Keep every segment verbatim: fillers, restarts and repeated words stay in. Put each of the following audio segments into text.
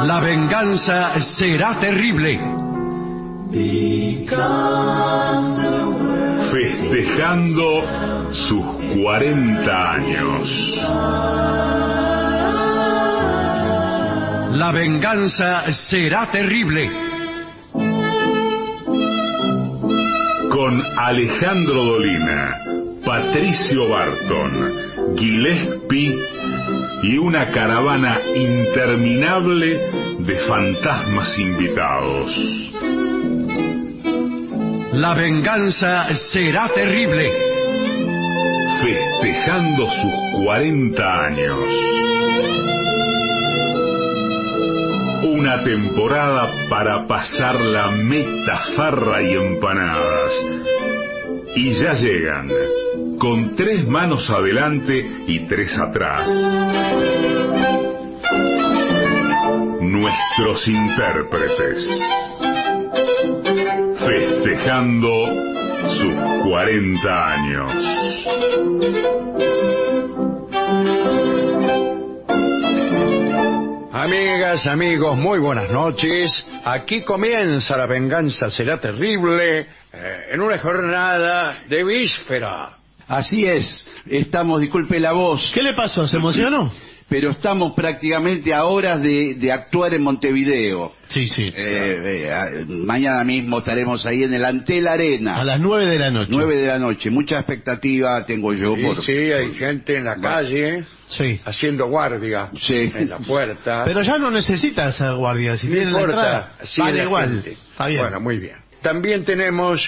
La venganza será terrible. Festejando sus cuarenta años. La venganza será terrible. Con Alejandro Dolina, Patricio Barton, Gillespie y una caravana interminable de fantasmas invitados. La venganza será terrible. Festejando sus cuarenta años. Una temporada para pasar la meta, farra y empanadas. Y ya llegan, con tres manos adelante y tres atrás, nuestros intérpretes. Festejando sus cuarenta años. Amigas, amigos, muy buenas noches. Aquí comienza La venganza será terrible, eh, en una jornada de víspera. Así es, estamos, disculpe la voz. ¿Qué le pasó? ¿Se emocionó? Pero estamos prácticamente a horas de, de actuar en Montevideo. Sí, sí. Eh, eh, mañana mismo estaremos ahí en el Antel Arena. A las nueve de la noche. Nueve de la noche. Mucha expectativa tengo yo. Sí, por... sí, hay gente en la calle sí. haciendo guardia sí. en la puerta. Pero ya no necesita hacer guardia. Si no tiene importa, la entrada, vale igual. Gente. Está bien. Bueno, muy bien. También tenemos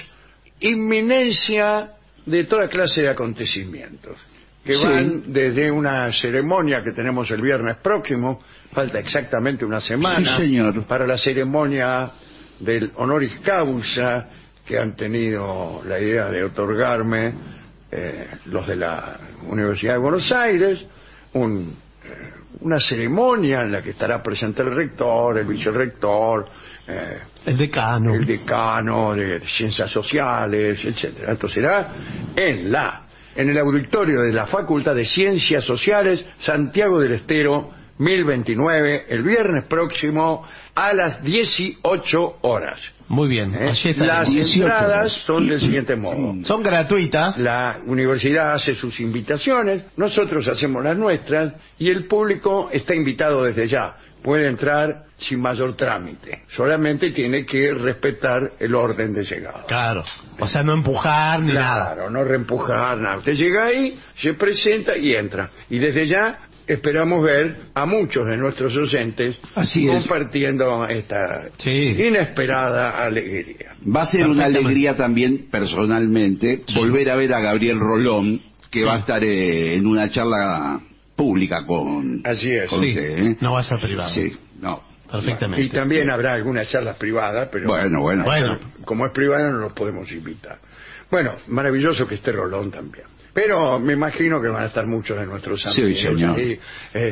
inminencia de toda clase de acontecimientos que sí. van desde una ceremonia que tenemos el viernes próximo, falta exactamente una semana, sí, señor. para la ceremonia del honoris causa que han tenido la idea de otorgarme eh, los de la Universidad de Buenos Aires, un, eh, una ceremonia en la que estará presente el rector, el vicerrector, eh, el decano, el decano de Ciencias Sociales, etcétera. Esto será en la en el auditorio de la Facultad de Ciencias Sociales, Santiago del Estero, mil veintinueve, el viernes próximo a las dieciocho horas. Muy bien. ¿Eh? Allí está. Las entradas son del siguiente modo. Son gratuitas. La universidad hace sus invitaciones, nosotros hacemos las nuestras y el público está invitado desde ya. Puede entrar sin mayor trámite. Solamente tiene que respetar el orden de llegada. Claro. O sea, no empujar ni claro, nada. Claro, no reempujar nada. Usted llega ahí, se presenta y entra. Y desde ya esperamos ver a muchos de nuestros oyentes Así compartiendo es. esta sí. inesperada alegría. Va a ser una alegría también, personalmente, sí. volver a ver a Gabriel Rolón, que sí. va a estar eh, en una charla pública con, Así es. con sí. usted. ¿eh? No va a ser privado. Sí, no. Perfectamente. Y también habrá algunas charlas privadas, pero bueno, bueno. bueno. como es privada no los podemos invitar. Bueno, maravilloso que esté Rolón también. Pero me imagino que van a estar muchos de nuestros amigos sí, señor. ahí, eh,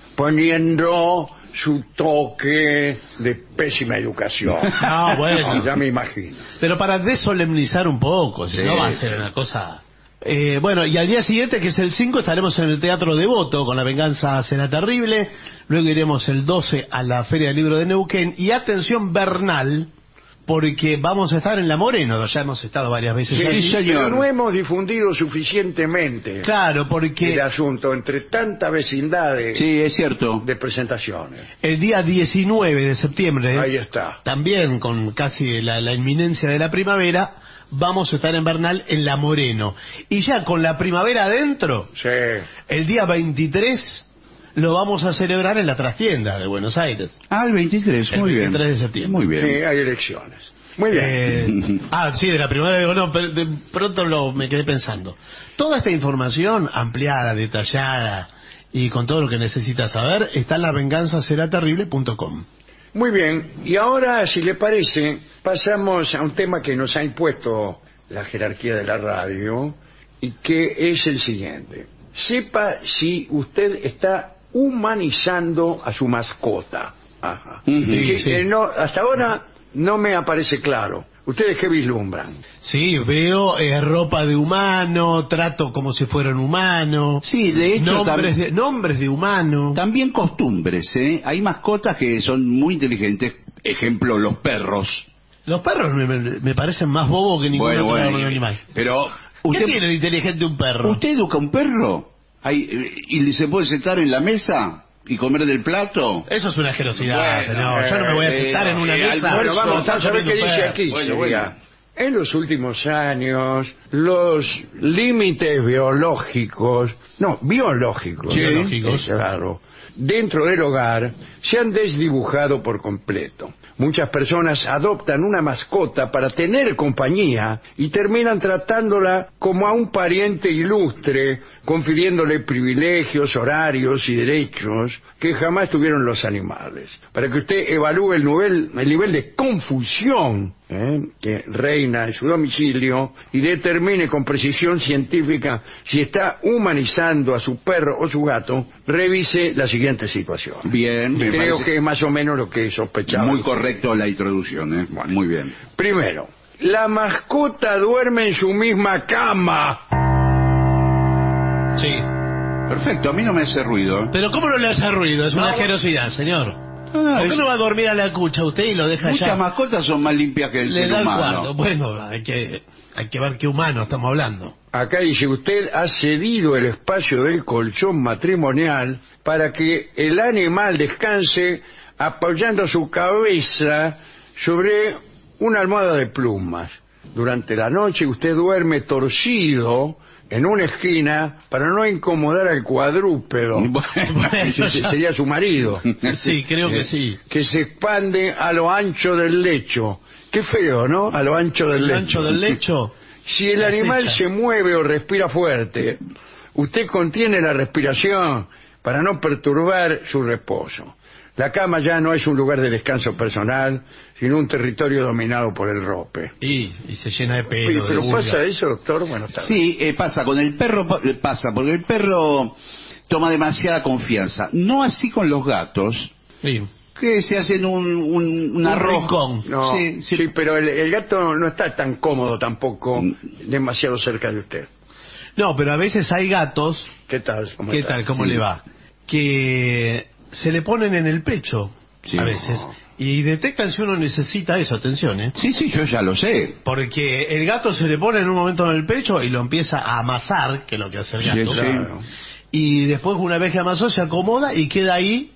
poniendo su toque de pésima educación. No, bueno. Ya me imagino. Pero para desolemnizar un poco, si sí, no va a ser una cosa... Eh, bueno, y al día siguiente, que es el cinco, estaremos en el Teatro Devoto con La venganza será terrible. Luego iremos el doce a la Feria del Libro de Neuquén. Y atención, Bernal, porque vamos a estar en La Moreno. Ya hemos estado varias veces sí, ahí. Sí, pero no hemos difundido suficientemente claro, porque el asunto entre tanta vecindad de, sí, es cierto. de presentaciones. El día diecinueve de septiembre, ahí está, también con casi la, la inminencia de la primavera, vamos a estar en Bernal en La Moreno. Y ya con la primavera adentro, sí. el día veintitrés lo vamos a celebrar en la trastienda de Buenos Aires. Ah, el veintitrés, muy bien. El veintitrés de septiembre. Muy bien. Sí, hay elecciones. Muy bien. Eh, ah, sí, de la primavera, digo, no, pero de pronto lo, me quedé pensando. Toda esta información ampliada, detallada y con todo lo que necesitas saber está en la venganza será terrible punto com. Muy bien, y ahora, si le parece, pasamos a un tema que nos ha impuesto la jerarquía de la radio y que es el siguiente. Sepa si usted está humanizando a su mascota. Ajá. Uh-huh. Que, sí. eh, no, hasta ahora no me aparece claro. ¿Ustedes qué vislumbran? Sí, veo eh, ropa de humano, trato como si fuera un humano. Sí, de hecho, nombres tam- de, nombres de humano. también costumbres, ¿eh? Hay mascotas que son muy inteligentes. Ejemplo, los perros. Los perros me, me- me parecen más bobos que ningún Bueno, otro bueno, animal. pero ¿Qué usted, tiene de inteligente un perro? ¿usted educa un perro? Hay, eh, ¿Y se puede sentar en la mesa y comer del plato? Eso es una asquerosidad, Bueno, señor. Yo no me voy a eh, sentar en una eh, mesa. Bueno, vamos solo a saber comiendo qué dice perro. aquí. Bueno, sería. bueno. En los últimos años, los límites biológicos, no, biológicos, Sí. Biológicos. eh, claro, dentro del hogar se han desdibujado por completo. Muchas personas adoptan una mascota para tener compañía y terminan tratándola como a un pariente ilustre, confiriéndole privilegios, horarios y derechos que jamás tuvieron los animales. Para que usted evalúe el nivel, el nivel de confusión ¿eh? que reina en su domicilio y determine con precisión científica si está humanizando a su perro o su gato, revise la siguiente situación. Bien, me Creo parece que es más o menos lo que sospechaba. muy correcto la introducción, ¿eh? Bueno. Muy bien. Primero, la mascota duerme en su misma cama. Sí. Perfecto, a mí no me hace ruido. ¿eh? Pero ¿cómo no le hace ruido? Es una No. asquerosidad, señor. Ah, ¿Por qué es- no va a dormir a la cucha usted y lo deja Muchas allá? mascotas son más limpias que el Le ser da el humano. cuarto. Bueno, hay que, hay que ver qué humano estamos hablando. Acá dice, usted ha cedido el espacio del colchón matrimonial para que el animal descanse apoyando su cabeza sobre una almohada de plumas. Durante la noche usted duerme torcido en una esquina para no incomodar al cuadrúpedo. Bueno, Ese sería su marido. Sí, creo que Eh, sí. Que se expande a lo ancho del lecho. Qué feo, ¿no? A lo ancho del El lecho. ancho del lecho. Si el Se animal acecha. se mueve o respira fuerte, usted contiene la respiración para no perturbar su reposo. La cama ya no es un lugar de descanso personal, sino un territorio dominado por el rope. Y, y se llena de pelo. Oye, de ¿pero vulva. pasa eso, doctor? Bueno, está bien. sí, eh, pasa, con el perro pa- eh, pasa, porque el perro toma demasiada confianza. No así con los gatos, Sí. que se hacen un, un, un Un arroz. rincón. No, Sí, sí, sí. pero el, el gato no está tan cómodo tampoco, Mm. demasiado cerca de usted. No, pero a veces hay gatos. ¿Qué tal? ¿Cómo ¿Qué está? tal? ¿Cómo Sí. le va? Que se le ponen en el pecho. Sí. A veces. Y detectan si uno necesita eso, atención, ¿eh? Sí, sí, yo ya lo sé. Porque el gato se le pone en un momento en el pecho y lo empieza a amasar, que es lo que hace el Sí, gato. sí. Claro. Y después, una vez que amasó, se acomoda y queda ahí.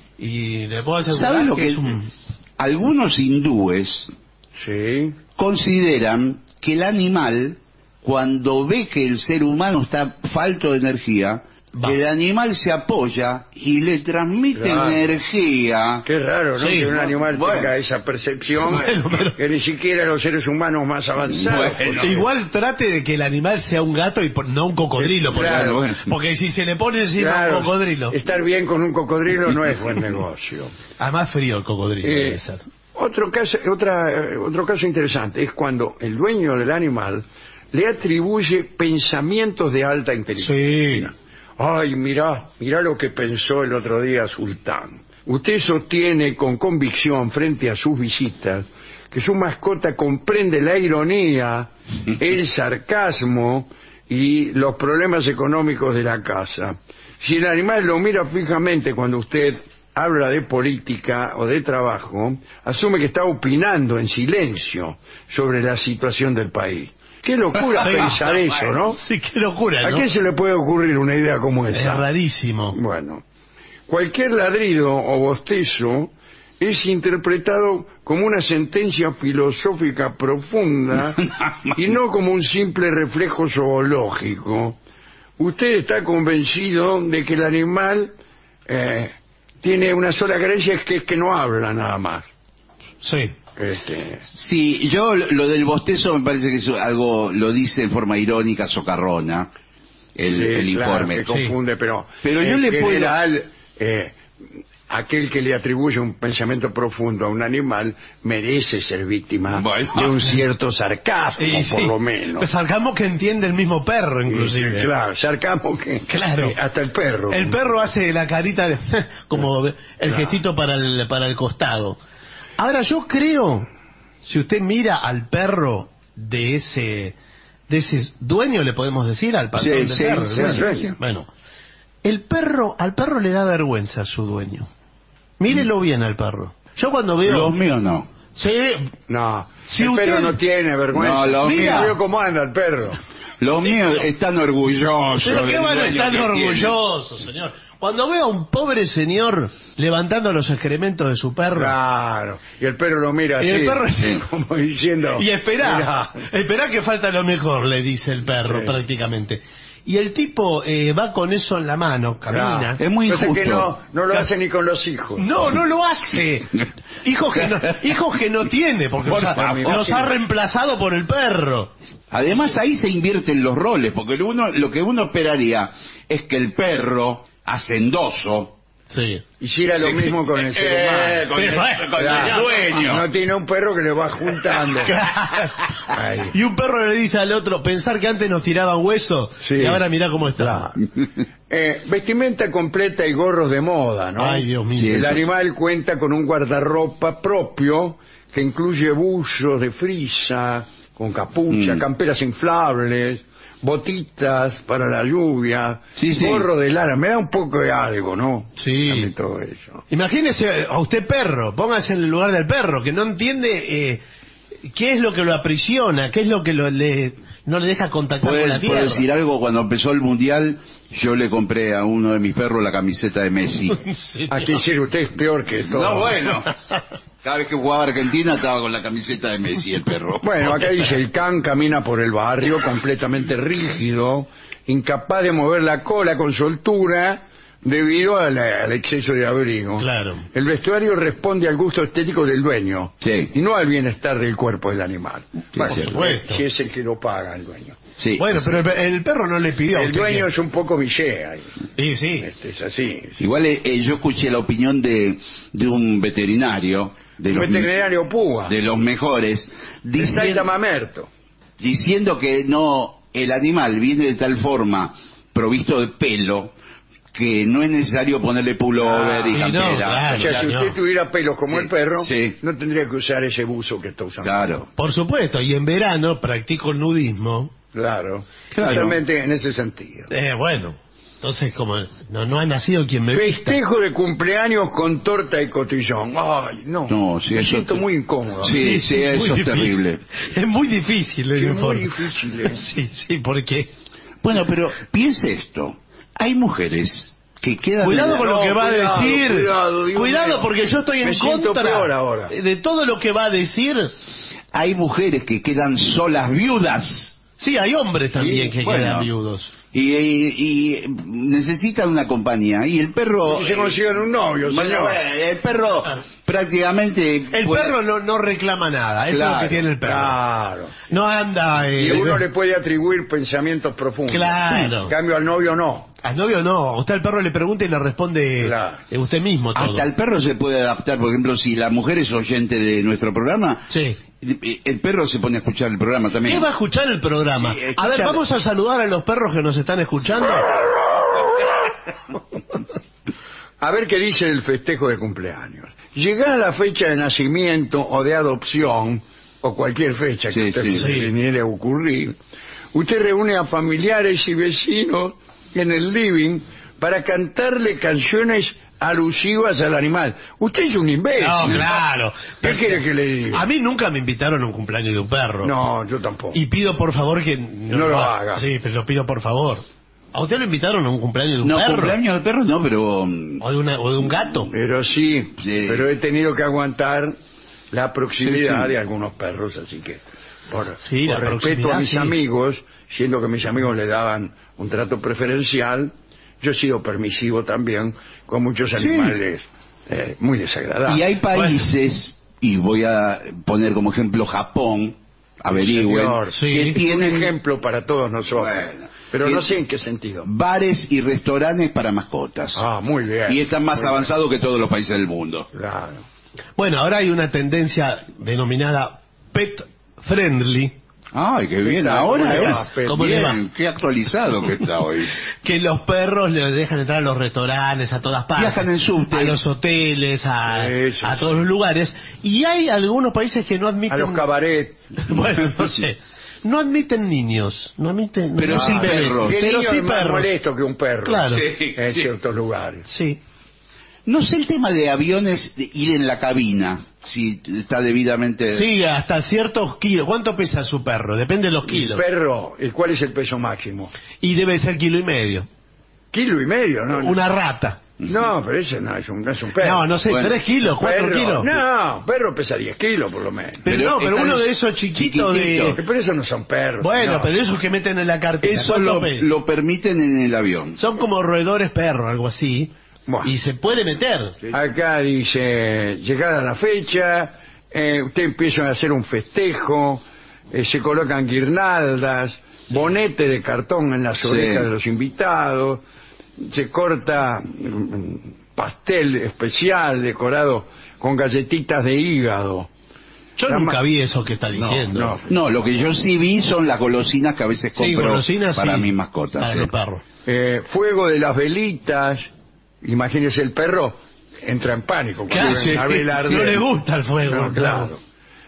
Y le puedo asegurar ¿Saben lo que que es un... algunos hindúes Sí. consideran que el animal, cuando ve que el ser humano está falto de energía, Va. el animal se apoya y le transmite Claro. energía. Qué raro, ¿no? Sí, que un animal bueno. tenga esa percepción Bueno, pero- que ni siquiera los seres humanos más avanzados. Bueno. pues, Igual trate de que el animal sea un gato y por- no un cocodrilo. Porque, Claro, bueno. porque si se le pone encima claro, un cocodrilo. estar bien con un cocodrilo no es buen negocio. Además frío el cocodrilo. Eh, debe ser. otro caso, otra, eh, otro caso interesante es cuando el dueño del animal le atribuye pensamientos de alta inteligencia. Sí. Ay, mirá, mirá lo que pensó el otro día Sultán. Usted sostiene con convicción frente a sus visitas que su mascota comprende la ironía, el sarcasmo y los problemas económicos de la casa. Si el animal lo mira fijamente cuando usted habla de política o de trabajo, asume que está opinando en silencio sobre la situación del país. Qué locura Sí. pensar eso, ¿no? Sí, qué locura, ¿A ¿no? quién se le puede ocurrir una idea como Es esa? rarísimo. Bueno, cualquier ladrido o bostezo es interpretado como una sentencia filosófica profunda y no como un simple reflejo zoológico. Usted está convencido de que el animal eh, tiene una sola creencia, es que, es que no habla nada más. Sí. Este, Sí, yo lo lo del bostezo me parece que es algo, lo dice en forma irónica, socarrona, el, sí, el claro, informe. que confunde, pero, Pero yo en le puedo- general, eh, aquel que le atribuye un pensamiento profundo a un animal merece ser víctima Bueno. de un cierto sarcasmo, Y por sí, lo menos. pues sarcasmo que entiende el mismo perro, inclusive. Sí, claro, sarcasmo que Claro. eh, hasta el perro. El perro hace la carita de como el Claro. gestito para el para el costado. Ahora yo creo si usted mira al perro de ese de ese dueño, le podemos decir, al patrón Sí, del sí, perro, sí, bueno, sí. bueno, el perro, al perro le da vergüenza a su dueño. Mírelo bien al perro. Yo cuando veo... Los míos no. Sí, No, Si el usted- perro no tiene vergüenza. No, lo Mira, mío- veo cómo anda el perro. Los míos están orgullosos. pero qué del van a dueño estar que orgullosos, señor. Cuando veo a un pobre señor levantando los excrementos de su perro... Claro. Y el perro lo mira Y así. el perro sí. Como diciendo. Y esperá, "Mirá". esperá que falta lo mejor, le dice el perro, Sí. prácticamente. Y el tipo eh, va con eso en la mano, camina. Claro. Es muy Cosa que injusto. no, no lo hace ni con los hijos. No, no lo hace. Hijos que no, hijos que no tiene, porque Por los ha, favor. los ha reemplazado por el perro. Además ahí se invierten los roles, porque lo, uno, lo que uno esperaría es que el perro hacendoso Sí. Hiciera lo Sí. mismo con el ser Eh, humano. con el- Pero, con el Claro. dueño. No tiene un perro que le va juntando. Ahí. Y un perro le dice al otro, pensar que antes nos tiraban hueso Sí. y ahora mirá cómo está. Eh, vestimenta completa y gorros de moda, ¿no? Ay, Dios mío. Sí, El eso. animal cuenta con un guardarropa propio que incluye buzos de frisa, con capucha, Mm. camperas inflables, botitas para la lluvia, Sí, sí. gorro de lana. Me da un poco de algo, ¿no? Sí. A mí todo eso. Imagínese a usted perro, póngase en el lugar del perro, que no entiende eh, qué es lo que lo aprisiona, qué es lo que lo, le, no le deja contactar con la ¿Puedes, puedo tierra. decir algo? Cuando empezó el Mundial, yo le compré a uno de mis perros la camiseta de Messi. Sí, Aquí decir usted es peor que todo. No, bueno. Cada vez que jugaba Argentina estaba con la camiseta de Messi el perro. Bueno, acá dice, el can camina por el barrio completamente rígido, incapaz de mover la cola con soltura debido a la- al exceso de abrigo. Claro. El vestuario responde al gusto estético del dueño Sí. y no al bienestar del cuerpo del animal. Bueno, por supuesto. si es el que lo paga el dueño. Sí. Bueno, pero el, el perro no le pidió a El usted dueño que- es un poco villé ahí. Sí, sí. Este, es así. Igual eh, eh, yo escuché la opinión de, de un veterinario, de Un los, veterinario púa. de los mejores, De diciendo, Saita Mamerto. diciendo que no, el animal viene de tal forma provisto de pelo que no es necesario ponerle pullover Ah, y sí, campera. no, claro. O sea, si no. usted tuviera pelos como Sí, el perro, sí. no tendría que usar ese buzo que está usando. Claro. Por supuesto, y en verano practico el nudismo. Claro. Claro. Justamente en ese sentido. Eh, bueno, entonces como no, no ha nacido quien me vista. Festejo de cumpleaños con torta y cotillón. Ay, no. No, sí, Me eso siento te- muy incómodo. Sí, sí, muy eso es difícil. terrible. Es muy difícil el Sí, muy informe. difícil, ¿eh? Sí, sí, porque... Bueno, pero piense esto. Hay mujeres que quedan... Cuidado en con la- lo que va cuidado, a decir. cuidado, Dios Cuidado, mío. porque yo estoy en Me siento contra peor ahora. de todo lo que va a decir. Hay mujeres que quedan solas viudas. Sí, hay hombres también Sí, que bueno. quedan viudos. Y, y- y necesitan una compañía. Y el perro... Que se consigan un novio, Bueno, señor. bueno, el perro prácticamente... El puede- perro no, no reclama nada, eso es lo Claro, que tiene el perro. Claro. No anda... eh, Y uno le puede atribuir pensamientos profundos. Claro. En cambio, al novio no. Al novio no, usted al perro le pregunta y le responde Claro. eh, usted mismo todo. Hasta el perro se puede adaptar. Por ejemplo, si la mujer es oyente de nuestro programa, Sí. el perro se pone a escuchar el programa también. ¿Qué va a escuchar el programa? Sí, A ver, escuchar- vamos a saludar a los perros que nos están escuchando. A ver qué dice el festejo de cumpleaños. Llegada la fecha de nacimiento o de adopción, o cualquier fecha que Sí, usted sí, se sí. le viniera a ocurrir, usted reúne a familiares y vecinos en el living para cantarle canciones alusivas al animal. Usted es un imbécil. No, claro. ¿Qué quiere que le diga? A mí nunca me invitaron a un cumpleaños de un perro. No, yo tampoco. Y pido por favor que no, No lo haga. Sí, pero lo pido por favor. ¿A usted lo invitaron a un cumpleaños de un No, perro? cumpleaños de perro no, pero... mm, ¿O de, una- o de un gato? Pero sí, Sí. pero he tenido que aguantar la proximidad Sí, sí. de algunos perros, así que por, Sí, por la respeto proximidad, a mis sí. amigos, siendo que mis amigos le daban un trato preferencial, yo he sido permisivo también con muchos animales eh, muy desagradables. Y hay países, y voy a poner como ejemplo Japón, averigüen, Señor, sí. que un tienen ejemplo para todos nosotros, Bueno, pero que- no sé en qué sentido. bares y restaurantes para mascotas. Ah, muy bien. Y están más Muy bien. avanzados que todos los países del mundo. Claro. Bueno, ahora hay una tendencia denominada pet friendly, Ay, qué bien. Está, Ahora ¿cómo le va, es Pepe? ¿Cómo le va? bien, qué actualizado que está hoy. Que los perros le dejan entrar a los restaurantes, a todas partes. Viajan en subte. A los hoteles, a, Eso, a sí. todos los lugares. Y hay algunos países que no A admiten... los cabarets. Bueno, no sé. No admiten niños. No admiten... Pero no sí admiten bebés, perros. Y el Pero niño sí es más perros. molesto que un perro. Claro. Sí, En sí. ciertos lugares. Sí. No sé el tema de aviones, de ir en la cabina, si está debidamente... Sí, hasta ciertos kilos. ¿Cuánto pesa su perro? Depende de los El kilos. perro, ¿y cuál es el peso máximo? Y debe ser kilo y medio. Kilo y medio, ¿no? Una rata. No, pero ese no es un, no es un perro. No, no sé, Bueno, tres kilos, cuatro Perro, kilos. No, perro pesa diez kilos por lo menos. Pero, Pero no, pero están uno de esos chiquitos chiquititos. de... Pero esos no son perros. Bueno, señor. pero esos que meten en la cartera. Eso ¿cuánto lo, pesa? lo permiten en el avión. Son como roedores perros, algo así. Bueno. Y se puede meter. Acá dice, llegada la fecha, eh, usted empieza a hacer un festejo, eh, se colocan guirnaldas, bonete de cartón en las Sí. orejas de los invitados, se corta mm, pastel especial decorado con galletitas de hígado. Yo La nunca ma- vi eso que está No, diciendo. no. No, lo que yo sí vi son las golosinas que a veces Sí, compro golosinas, para sí. mis mascotas. Para sí. los perros. Eh, fuego de las velitas, imagínese el perro, entra en pánico cuando Claro, ve una sí, vela no ardiente. le gusta el fuego. No, claro.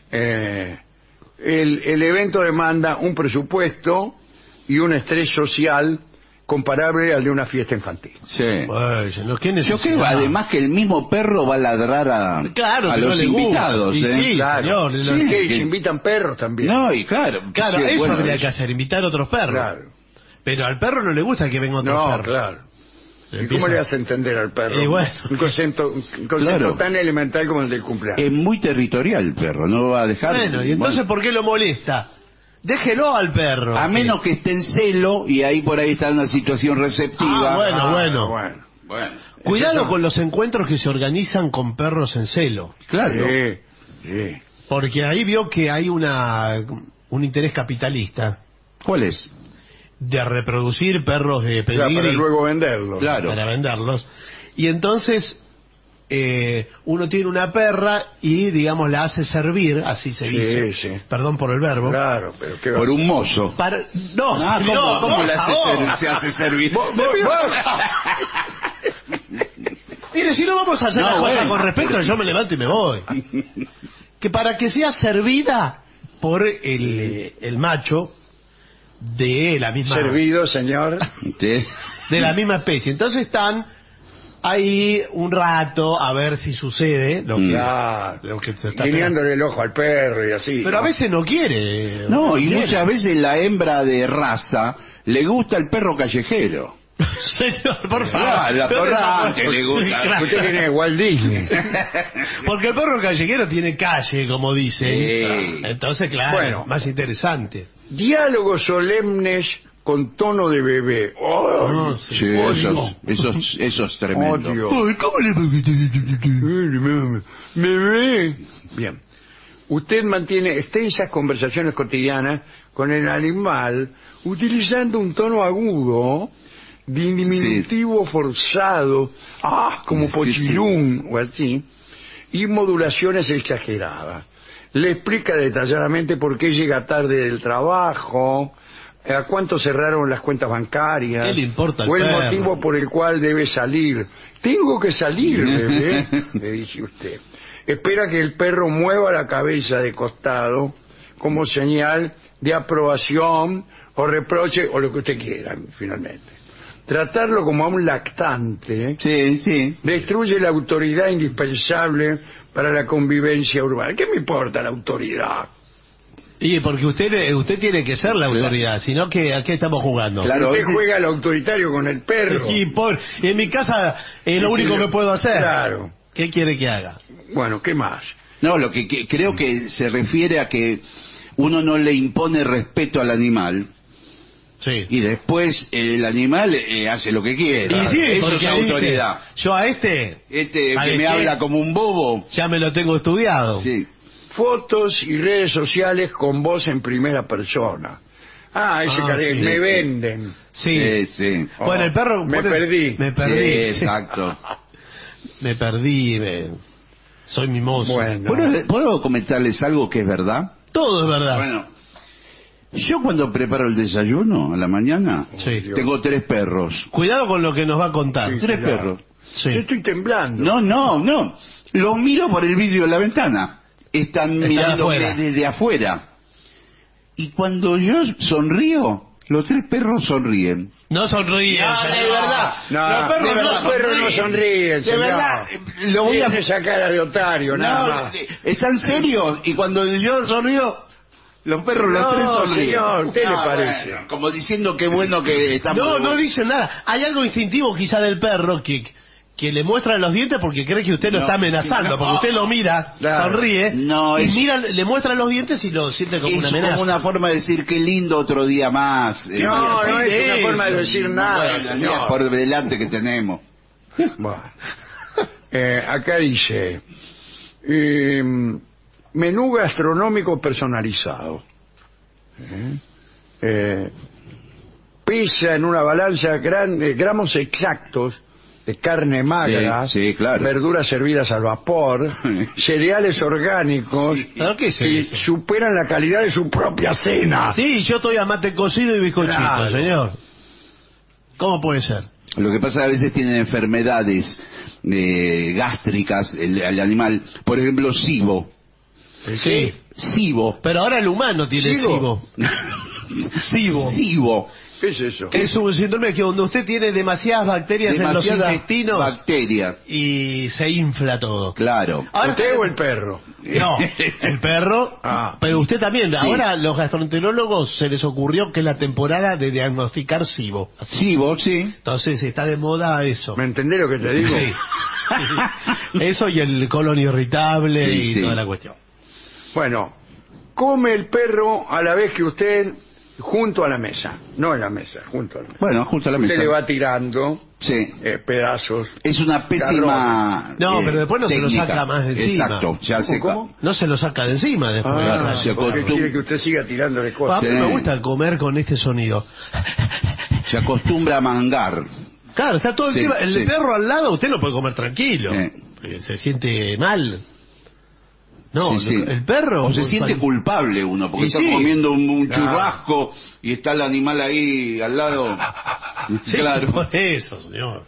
Eh, el, el evento demanda un presupuesto y un estrés social comparable al de una fiesta infantil. Sí. Bueno, ¿qué Yo necesidad? creo además que el mismo perro va a ladrar a, Claro, a que no los le gusta. invitados. Y ¿eh? sí, Claro. señor. Sí, lo- que que- se invitan perros también. No, y claro. Claro, sí, eso bueno, habría es- que hacer, invitar a otros perros. Claro. Pero al perro no le gusta que vengan otros No, perros. claro. ¿Y Empieza- cómo le hace entender al perro? Y bueno. Un concepto, un concepto Claro. tan elemental como el del cumpleaños. Es muy territorial el perro, no lo va a dejar. Bueno, y entonces, Bueno, ¿por qué lo molesta? Déjelo al perro. a menos que esté en celo y ahí por ahí está en una situación receptiva. Ah, bueno, Ah, bueno. bueno. Bueno, Cuidado Eso- con los encuentros que se organizan con perros en celo. claro. Sí, sí. Porque ahí vio que hay una un interés capitalista ¿Cuál es? de reproducir perros de Claro, para pedigrí luego venderlo. Claro. para venderlos. Y entonces eh, uno tiene una perra y, digamos, la hace servir, así se Sí, dice. sí. Perdón por el verbo. Claro, pero qué va- Por un mozo. Para... No, Ah, ¿cómo, no, cómo por le hace favor. ser- se hace servir? Vos- vos- Mire, si no vamos a hacer No, las cosas bueno. con respeto, yo me levanto y me voy. Que para que sea servida por el, eh, el macho de la misma Servido, señor. Sí. de la misma especie. Entonces están ahí un rato a ver si sucede lo que, Mm. Claro. lo que se está Guiñándole el ojo al perro y así. pero a ¿no? veces no quiere. No, y quiere. muchas veces la hembra de raza le gusta el perro callejero. Señor, por favor. Ah, la torrante le gusta. Claro. Usted tiene Walt Disney. Porque el perro callejero tiene calle, como dice. Sí. Entonces, claro, Bueno. más interesante. Diálogos solemnes con tono de bebé. ¡Oh! No, sí. Sí, Oh, eso, Dios. eso, es- eso es tremendo. Oh, Dios. Uy, ¿cómo le... Bebé. Bien. Usted mantiene extensas conversaciones cotidianas con el animal utilizando un tono agudo, diminutivo forzado, ah, como Sí, sí. pochilún o así, y modulaciones exageradas. Le explica detalladamente por qué llega tarde del trabajo, a cuánto cerraron las cuentas bancarias, ¿Qué le importa al o el perro? motivo por el cual debe salir. Tengo que salir, bebé, le dice usted. Espera que el perro mueva la cabeza de costado como señal de aprobación o reproche o lo que usted quiera, finalmente. Tratarlo como a un lactante Sí, sí. destruye la autoridad indispensable para la convivencia urbana. ¿Qué me importa la autoridad? Y porque usted usted tiene que ser la autoridad, sino que ¿a qué estamos jugando? Claro, Usted ese- juega al autoritario con el perro. Y por, en mi casa es lo Sí, único sí, que puedo hacer. Claro. ¿Qué quiere que haga? Bueno, ¿qué más? No, lo que, que creo que se refiere a que uno no le impone respeto al animal Sí. y después el animal eh, hace lo que quiere. Y sí, Eso es porque dice, autoridad. yo a este Este ¿a que qué? me habla como un bobo. ya me lo tengo estudiado. Sí. Fotos y redes sociales con voz en primera persona. Ah, ese Ah, cariño, sí, me sí. venden. Sí. Sí, sí. Bueno, el perro... Me pone- perdí. Me Sí, perdí. exacto. Me perdí. me- Soy mimoso. Bueno. ¿Puedo, ¿Puedo comentarles algo que es verdad? Todo es verdad. Bueno, Yo cuando preparo el desayuno a la mañana, Sí. tengo tres perros. Cuidado con lo que nos va a contar. Sí. Tres Claro. perros. Sí. Yo estoy temblando. No, no, no. Los miro por el vidrio de la ventana. Están, Están mirándome afuera. desde afuera. Y cuando yo sonrío, los tres perros sonríen. No sonríe. No, señor. de verdad. No, Los perros de verdad, no los perros no sonríen. sonríen, De señor. verdad, lo voy a... Tiene esa cara de otario, nada No, más. están serios. Y cuando yo sonrío, los perros los No, tres sonríen. señor, ¿usted le No, parece? bueno, como diciendo qué bueno que estamos... No, no dice nada. Hay algo instintivo quizá del perro que, que le muestra los dientes porque cree que usted lo No, está amenazando. no. Porque usted lo mira, Claro. sonríe, No, y es- mira, le muestra los dientes y lo siente como Es una amenaza. como una forma de decir qué lindo otro día más. Eh, No, sí, no es una eso. forma de decir nada, Bueno, señor. mira, por delante que tenemos. Bueno. Eh, acá dice, eh, menú gastronómico personalizado. Eh, eh, pesa en una balanza grande, gramos exactos de carne magra, Sí, sí, claro. verduras servidas al vapor, cereales orgánicos, ¿Pero qué es y eso? superan la calidad de su propia cena. Sí, yo estoy a mate cocido y bizcochito, Claro. señor. ¿Cómo puede ser? Lo que pasa es que a veces tienen enfermedades eh, gástricas el, el animal. Por ejemplo, SIBO. Sí. SIBO. Pero ahora el humano tiene ¿Sigo? SIBO. SIBO. SIBO. ¿Qué es eso? Es un síndrome que donde usted tiene demasiadas bacterias en los Demasiadas intestinos bacterias. y se infla todo. Claro. Ahora- ¿Usted o el perro? No, el perro, Ah. pero usted también. Sí. Ahora los gastroenterólogos se les ocurrió que es la temporada de diagnosticar SIBO. SIBO, sí. Entonces está de moda eso. ¿Me entendés lo que te digo? Sí. Eso y el colon irritable Sí, y sí. toda la cuestión. Bueno, come el perro a la vez que usted junto a la mesa. No en la mesa, junto a la mesa. Bueno, justo a la mesa. Usted le va tirando Sí. eh, pedazos. Es una pésima... No, eh, pero después no se lo técnica. saca más de encima. Exacto. Se hace... ¿Cómo? No se lo saca de encima después. Ah, se porque acostum- quiere que usted siga tirándole A cosas. mí Sí. me gusta comer con este sonido. Se acostumbra a mangar. Claro, está todo el Sí, tiempo. El sí. perro al lado, usted no puede comer tranquilo. Eh. Porque se siente mal. No, Sí, sí. el perro. O se pues, siente al- culpable uno, porque Y está sí. comiendo un, un Claro. churrasco y está el animal ahí al lado. Sí, Claro. por eso, señor.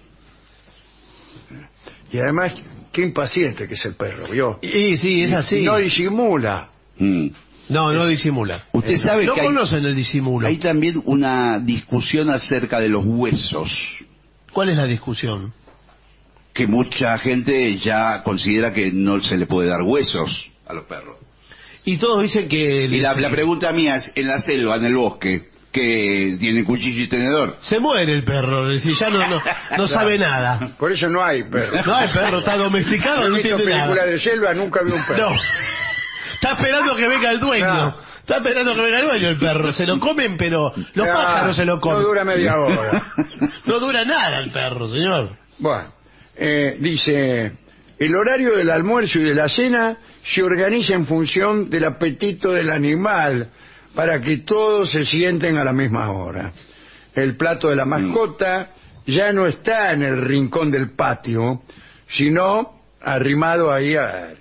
Y además, qué impaciente que es el perro, ¿vio? Y sí, es así. Y no disimula. Mm. No, no disimula. Usted sabe no que hay, conocen el disimulo. hay también una discusión acerca de los huesos, ¿Cuál es la discusión? que mucha gente ya considera que no se le puede dar huesos a los perros. Y todos dicen que... Y la, la pregunta mía es, en la selva, en el bosque, que tiene cuchillo y tenedor. Se muere el perro, es decir, ya no, no, no sabe nada. Por eso no hay perro. No, el perro está domesticado, He no visto entiende películas nada. de selva, nunca vi un perro. No. Está esperando que venga el dueño. No. Está esperando que venga el dueño el perro. Se lo comen, pero los Ah, pájaros se lo comen. No dura media hora. No dura nada el perro, señor. Bueno, eh, dice, el horario del almuerzo y de la cena se organiza en función del apetito del animal para que todos se sienten a la misma hora. El plato de la mascota ya no está en el rincón del patio, sino arrimado ahí a,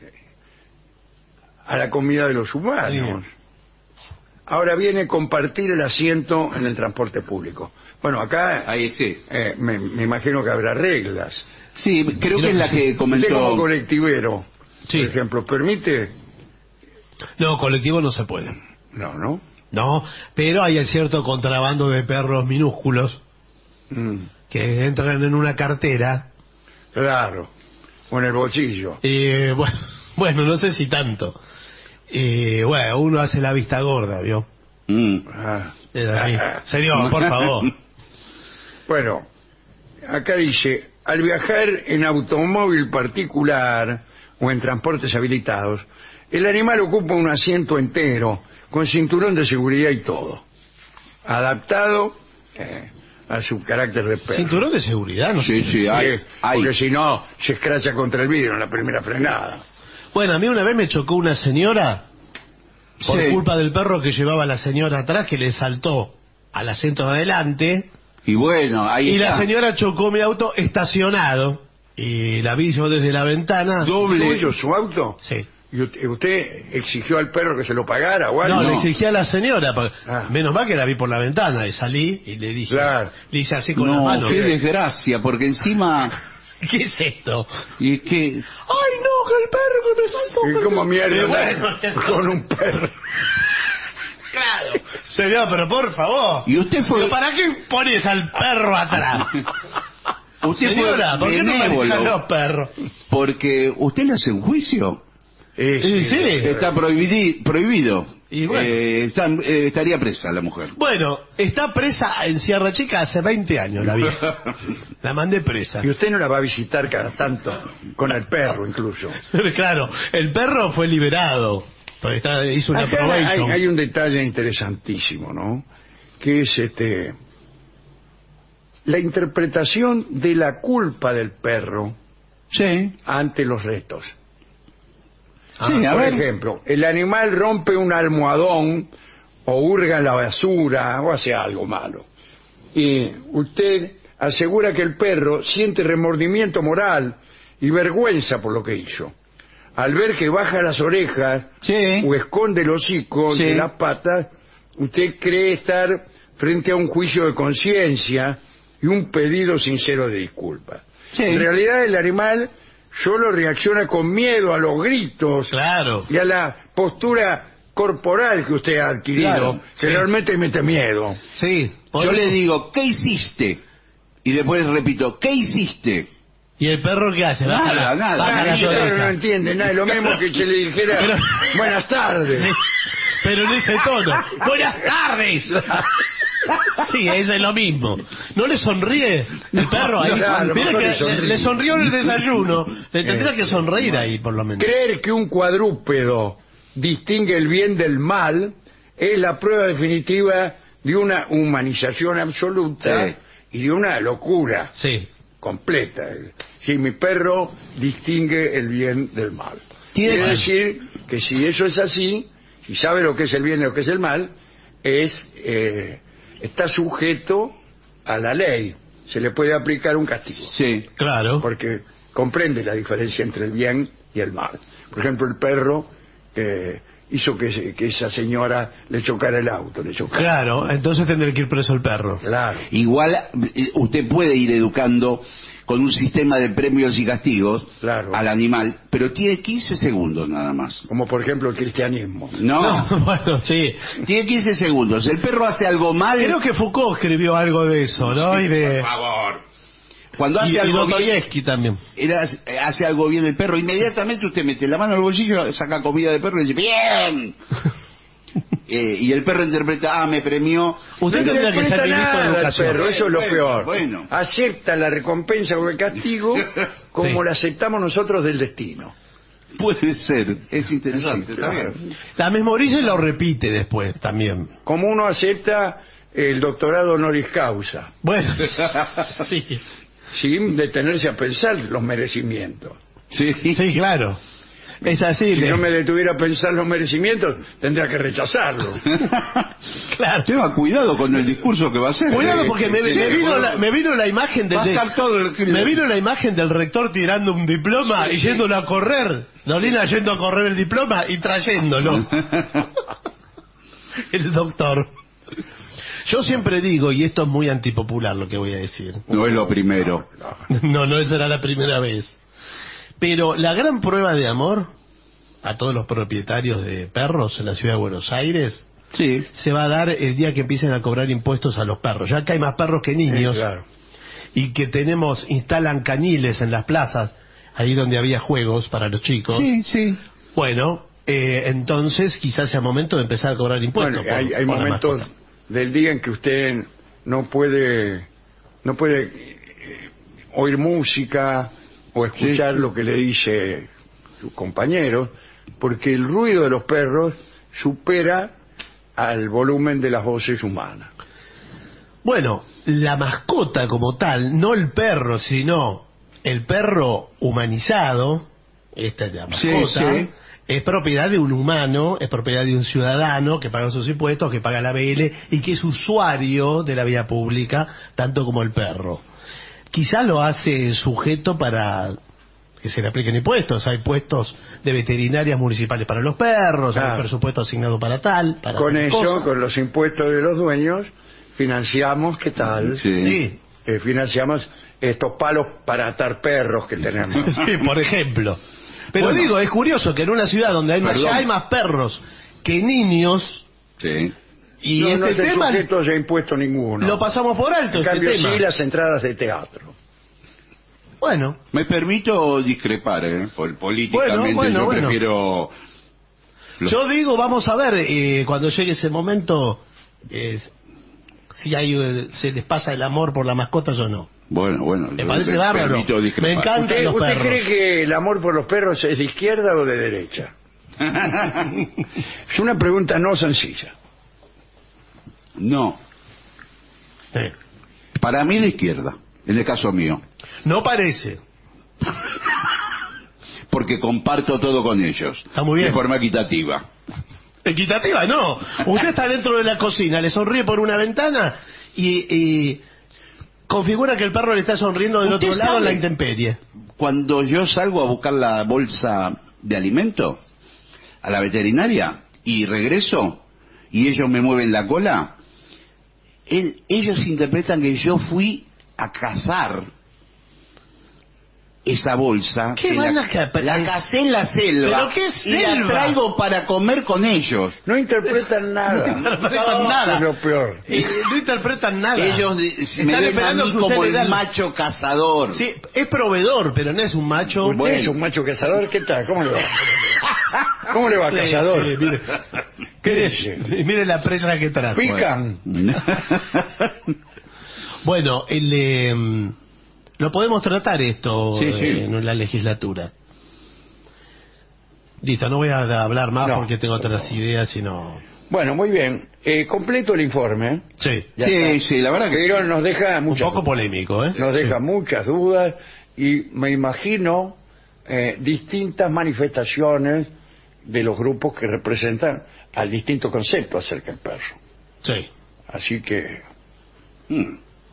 a la comida de los humanos. Bien. Ahora viene compartir el asiento en el transporte público. Bueno, acá Ahí sí. eh, me, me imagino que habrá reglas. Sí, creo que es la que Usted como comentó... colectivero, Sí. por ejemplo, ¿permite? No, colectivo no se puede. No, ¿no? No, pero hay cierto contrabando de perros minúsculos Mm, que entran en una cartera. claro. O en el bolsillo. Y bueno, bueno, no sé si tanto. Y bueno, uno hace la vista gorda, ¿vio? Mm. Ah. Es así. Señor, por favor. Bueno, acá dice, al viajar en automóvil particular o en transportes habilitados, el animal ocupa un asiento entero, con cinturón de seguridad y todo, adaptado eh, a su carácter de perro. Cinturón de seguridad, ¿no? Sí, sí, hay. Eh, hay. Porque si no, se escracha contra el vidrio en la primera frenada. Bueno, a mí una vez me chocó una señora por Sí. culpa del perro que llevaba la señora atrás, que le saltó al asiento de adelante, Y bueno, ahí y está. la señora chocó mi auto estacionado, y la vi yo desde la ventana. Doble. ¿Tuyo su auto? Sí. ¿Y usted, usted exigió al perro que se lo pagara o algo? No, le exigía a la señora. pa- Ah. Menos mal que la vi por la ventana y salí y le dije. Claro. Le hice así con las No, manos. qué desgracia, porque encima... ¿Qué es esto? Y es que... ¡Ay, no, que el perro que me saltó! ¿Y que cómo me- mierda Eh, andar bueno, con un perro? Claro. Señor, pero por favor. Y usted fue... ¿Pero para qué pones al perro atrás? Usted Señora, ¿por fue qué no manejan los benévolo, perros? porque usted le hace un juicio. Eh, Sí, sí. Está prohibidi- prohibido. Y bueno. Eh, está- eh, estaría presa la mujer. Bueno, está presa en Sierra Chica hace veinte años la vieja. La mandé presa. Y usted no la va a visitar cada tanto, con el perro incluso. Claro, el perro fue liberado. Porque está- hizo una Acá hay, probation. hay un detalle interesantísimo, ¿no? Que es este la interpretación de la culpa del perro Sí. ante los retos. Sí, a Por ver. ejemplo, el animal rompe un almohadón o hurga en la basura o hace algo malo. Y usted asegura que el perro siente remordimiento moral y vergüenza por lo que hizo. Al ver que baja las orejas Sí. o esconde el hocico Sí. de las patas, usted cree estar frente a un juicio de conciencia y un pedido sincero de disculpas. Sí. En realidad el animal solo reacciona con miedo a los gritos Claro. y a la postura corporal que usted ha adquirido, Claro, que sí. realmente mete miedo. Sí. por Yo eso- le digo, ¿qué hiciste? Y después repito, ¿qué hiciste? ¿Y el perro qué hace? Baja Nada, la- nada. baja Ah, las el perro no orejas. entiende nada, es lo mismo que se le dijera Pero- buenas tardes. Sí, pero en ese tono. ¡Buenas tardes! Sí, eso es lo mismo. ¿No le sonríe el perro ahí? no, a lo Mira mejor que le sonríe. le, le sonrió en el desayuno. Le tendría Eh, que sonreír ahí, por lo menos. Creer que un cuadrúpedo distingue el bien del mal es la prueba definitiva de una humanización absoluta Sí. y de una locura Sí. completa. Si mi perro distingue el bien del mal. Tiene Quiere que- decir que si eso es así, si sabe lo que es el bien y lo que es el mal, es eh, está sujeto a la ley. Se le puede aplicar un castigo, Sí. Claro. porque comprende la diferencia entre el bien y el mal. Por ejemplo, el perro eh, hizo que, se- que esa señora le chocara el auto, le chocara. Claro, entonces tendría que ir preso el perro. Claro. Igual eh, usted puede ir educando con un sistema de premios y castigos Claro. al animal, pero tiene quince segundos nada más. Como por ejemplo el cristianismo. No, Bueno, sí. tiene quince segundos. El perro hace algo mal. Creo que Foucault escribió algo de eso, ¿no? Y de... Por favor. Cuando Y, hace y algo bien, Dostoyevsky también. era- hace algo bien el perro, inmediatamente usted mete la mano al bolsillo, saca comida del perro y dice ¡bien! Eh, y el perro interpreta, ah, me premió. Usted No tendría que ser interpreta ministro de nada el Educación. perro, eso es lo Bueno, peor. bueno. Acepta la recompensa o el castigo como Sí. la aceptamos nosotros del destino. Puede ser, es interesante, está bien. La memoriza y lo repite después también. Como uno acepta el doctorado honoris causa, Bueno, sí. sin detenerse a pensar los merecimientos. Sí. Sí, claro. Es así. Si le- no me detuviera a pensar los merecimientos, tendría que rechazarlo. Claro. Tenga cuidado con el discurso que va a hacer. Cuidado Eh, porque me, sí, me sí, vino bueno, la, me vino la imagen del va a estar todo el- me vino la imagen del rector tirando un diploma y yéndolo a correr, Dolina yendo a correr el diploma y trayéndolo. El doctor. Yo siempre digo, y esto es muy antipopular lo que voy a decir. No es lo primero. No, no será la primera vez. Pero la gran prueba de amor a todos los propietarios de perros en la ciudad de Buenos Aires Sí. se va a dar el día que empiecen a cobrar impuestos a los perros. Ya que hay más perros que niños Sí, claro. y que tenemos, instalan caniles en las plazas, ahí donde había juegos para los chicos. Sí, sí. Bueno, eh, entonces quizás sea momento de empezar a cobrar impuestos. Bueno, por- hay, hay por la momentos mascota. del día en que usted no puede no puede eh, oír música o escuchar lo que le dice sus compañeros, porque el ruido de los perros supera al volumen de las voces humanas. Bueno, la mascota como tal, no el perro, sino el perro humanizado, esta es la Sí, mascota, sí. es propiedad de un humano, es propiedad de un ciudadano que paga sus impuestos, que paga la B L y que es usuario de la vía pública, tanto como el perro. Quizá lo hace sujeto para que se le apliquen impuestos. Hay puestos de veterinarias municipales para los perros, Claro. hay presupuesto asignado para tal, para Con tal eso, cosa. con los impuestos de los dueños, financiamos, ¿qué tal? Sí. Sí, Eh, financiamos estos palos para atar perros que tenemos. sí, por ejemplo. Pero Bueno. digo, es curioso que en una ciudad donde hay más, Perdón. ya hay más perros que niños, Sí. y no, no este es tema sujeto a impuesto ninguno. lo pasamos por alto, En este cambio, tema. sí, las entradas de teatro. Bueno, Me permito discrepar, ¿eh? Pol- políticamente Bueno, bueno, yo bueno. prefiero... Los- yo digo, vamos a ver, eh, cuando llegue ese momento, eh, si hay, eh, se les pasa el amor por la mascota o no. Bueno, bueno. Me yo parece me bárbaro. permito discrepar. Me encanta. ¿Usted, los usted perros. cree que el amor por los perros es de izquierda o de derecha? Es una pregunta no sencilla. No, Sí. para mí de izquierda, en el caso mío. No parece. Porque comparto todo con ellos. Está muy bien. De forma equitativa. Equitativa, no. Usted está dentro de la cocina, le sonríe por una ventana y, y configura que el perro le está sonriendo del ¿Usted otro lado en la sabe? intemperie. Cuando yo salgo a buscar la bolsa de alimento a la veterinaria y regreso y ellos me mueven la cola, él- ellos interpretan que yo fui a cazar esa bolsa. ¿Qué que van la, a ca- la cacé en la selva. ¿Pero qué y la selva? traigo para comer con ellos. No interpretan nada. No interpretan nada. Es lo peor. Eh, no interpretan nada. Ellos de- Están me ven a esperando mí que usted como le el da el- macho cazador. Sí, es proveedor, pero no es un macho. ¿Usted Bueno. es un macho cazador? ¿Qué tal? ¿Cómo le va? ¿Cómo le va, Sí, cazador? sí, mire. ¿Qué Mire, dice? mire la presa que trajo. ¿Pican? Bueno, el, eh, lo podemos tratar esto Sí, sí. eh, en la legislatura. Listo, no voy a hablar más No. porque tengo otras ideas, sino... Bueno, muy bien. Eh, completo el informe. Sí, Ya Sí, está. sí, la verdad que Pero nos deja un muchas poco polémico, ¿eh? nos deja Sí. muchas dudas y me imagino eh, distintas manifestaciones de los grupos que representan al distinto concepto acerca del perro. Sí. Así que Mm.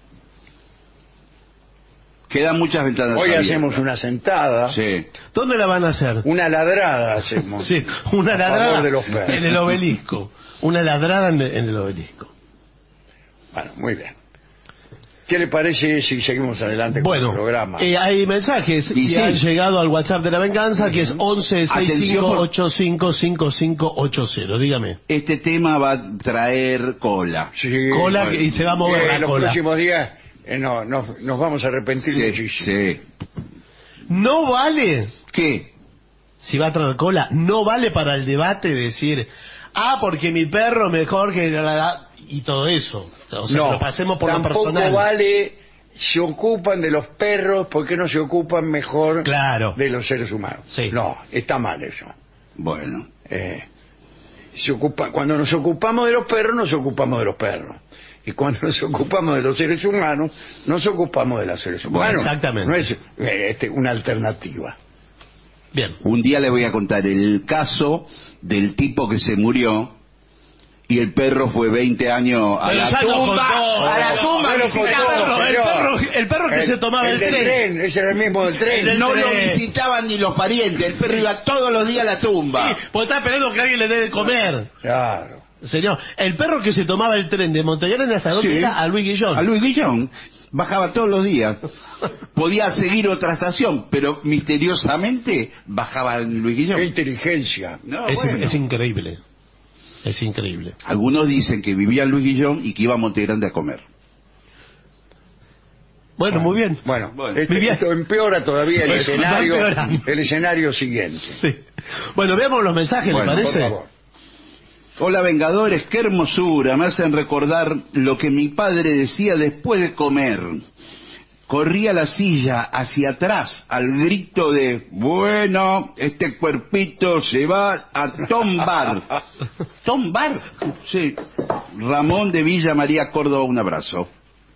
Quedan muchas ventanas hoy abiertas. hacemos una sentada, Sí. ¿Dónde la van a hacer? una ladrada hacemos. Sí, una a ladrada favor de los perros. en el obelisco. Una ladrada en en el obelisco. Bueno, muy bien. ¿Qué le parece si seguimos adelante con Bueno, el programa? eh, hay mensajes Y que sí. han llegado al WhatsApp de la venganza, que es once sesenta y cinco ochenta y cinco cincuenta y cinco ochenta. Dígame. Este tema va a traer cola. Sí, Cola bueno. que- y se va a mover Eh, la en los cola. próximos días eh, no, nos, nos vamos a arrepentir Sí, muchísimo. sí. No vale, ¿Qué? si va a traer cola, no vale para el debate decir, ah, porque mi perro mejor que la, la, la", y todo eso. O sea, no, que lo pasemos por lo tampoco personal. vale, se ocupan de los perros, ¿por qué no se ocupan mejor Claro. de los seres humanos? Sí. No, está mal eso. Bueno. Eh, se ocupa, cuando nos ocupamos de los perros, nos ocupamos de los perros. Y cuando nos ocupamos de los seres humanos, nos ocupamos de los seres Bueno, humanos. exactamente. No es eh, este, una alternativa. Bien. Un día les voy a contar el caso del tipo que se murió y el perro fue veinte años a Pero la ya lo tumba. contó. A la tumba Ya lo visitaba- contó, el perro, el señor. perro- el perro que se tomaba el del tren. Ese era el mismo del tren. El del No lo tren. visitaban ni los parientes. El perro iba todos los días a la tumba. Sí, porque está esperando que alguien le dé de comer. Claro. Señor, el perro que se tomaba el tren de Montegrande hasta dónde Sí. era, a Luis Guillón. A Luis Guillón. Bajaba todos los días. Podía seguir otra estación, pero misteriosamente bajaba en Luis Qué Guillón. inteligencia. No, es, bueno. es increíble. Es increíble. Algunos dicen que vivía en Luis Guillón y que iba a Montegrande a comer. Bueno, muy bien. Bueno, Bueno. este- Muy bien. esto empeora todavía el Bueno, escenario, va empeorando. el escenario siguiente. Sí. Bueno, veamos los mensajes, Bueno, ¿le Por parece? favor. Hola Vengadores, qué hermosura, me hacen recordar lo que mi padre decía después de comer. Corría la silla hacia atrás al grito de, bueno, este cuerpito se va a tombar. ¿Tombar? Sí. Ramón de Villa María, Córdoba, un abrazo.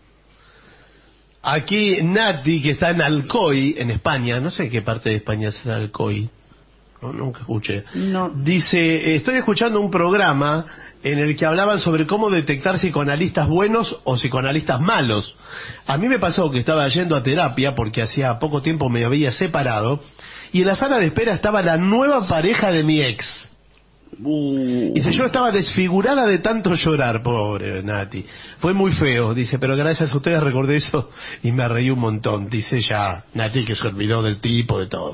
Aquí Nati, que está en Alcoy, en España, no sé qué parte de España será Alcoy, no, nunca escuché. No. Dice, estoy escuchando un programa en el que hablaban sobre cómo detectar psicoanalistas buenos o psicoanalistas malos. A mí me pasó que estaba yendo a terapia porque hacía poco tiempo me había separado y en la sala de espera estaba la nueva pareja de mi ex. Uh. Dice, yo estaba desfigurada de tanto llorar, pobre Nati. Fue muy feo, dice, pero gracias a ustedes recordé eso y me reí un montón. Dice ya Nati que se olvidó del tipo, de todo.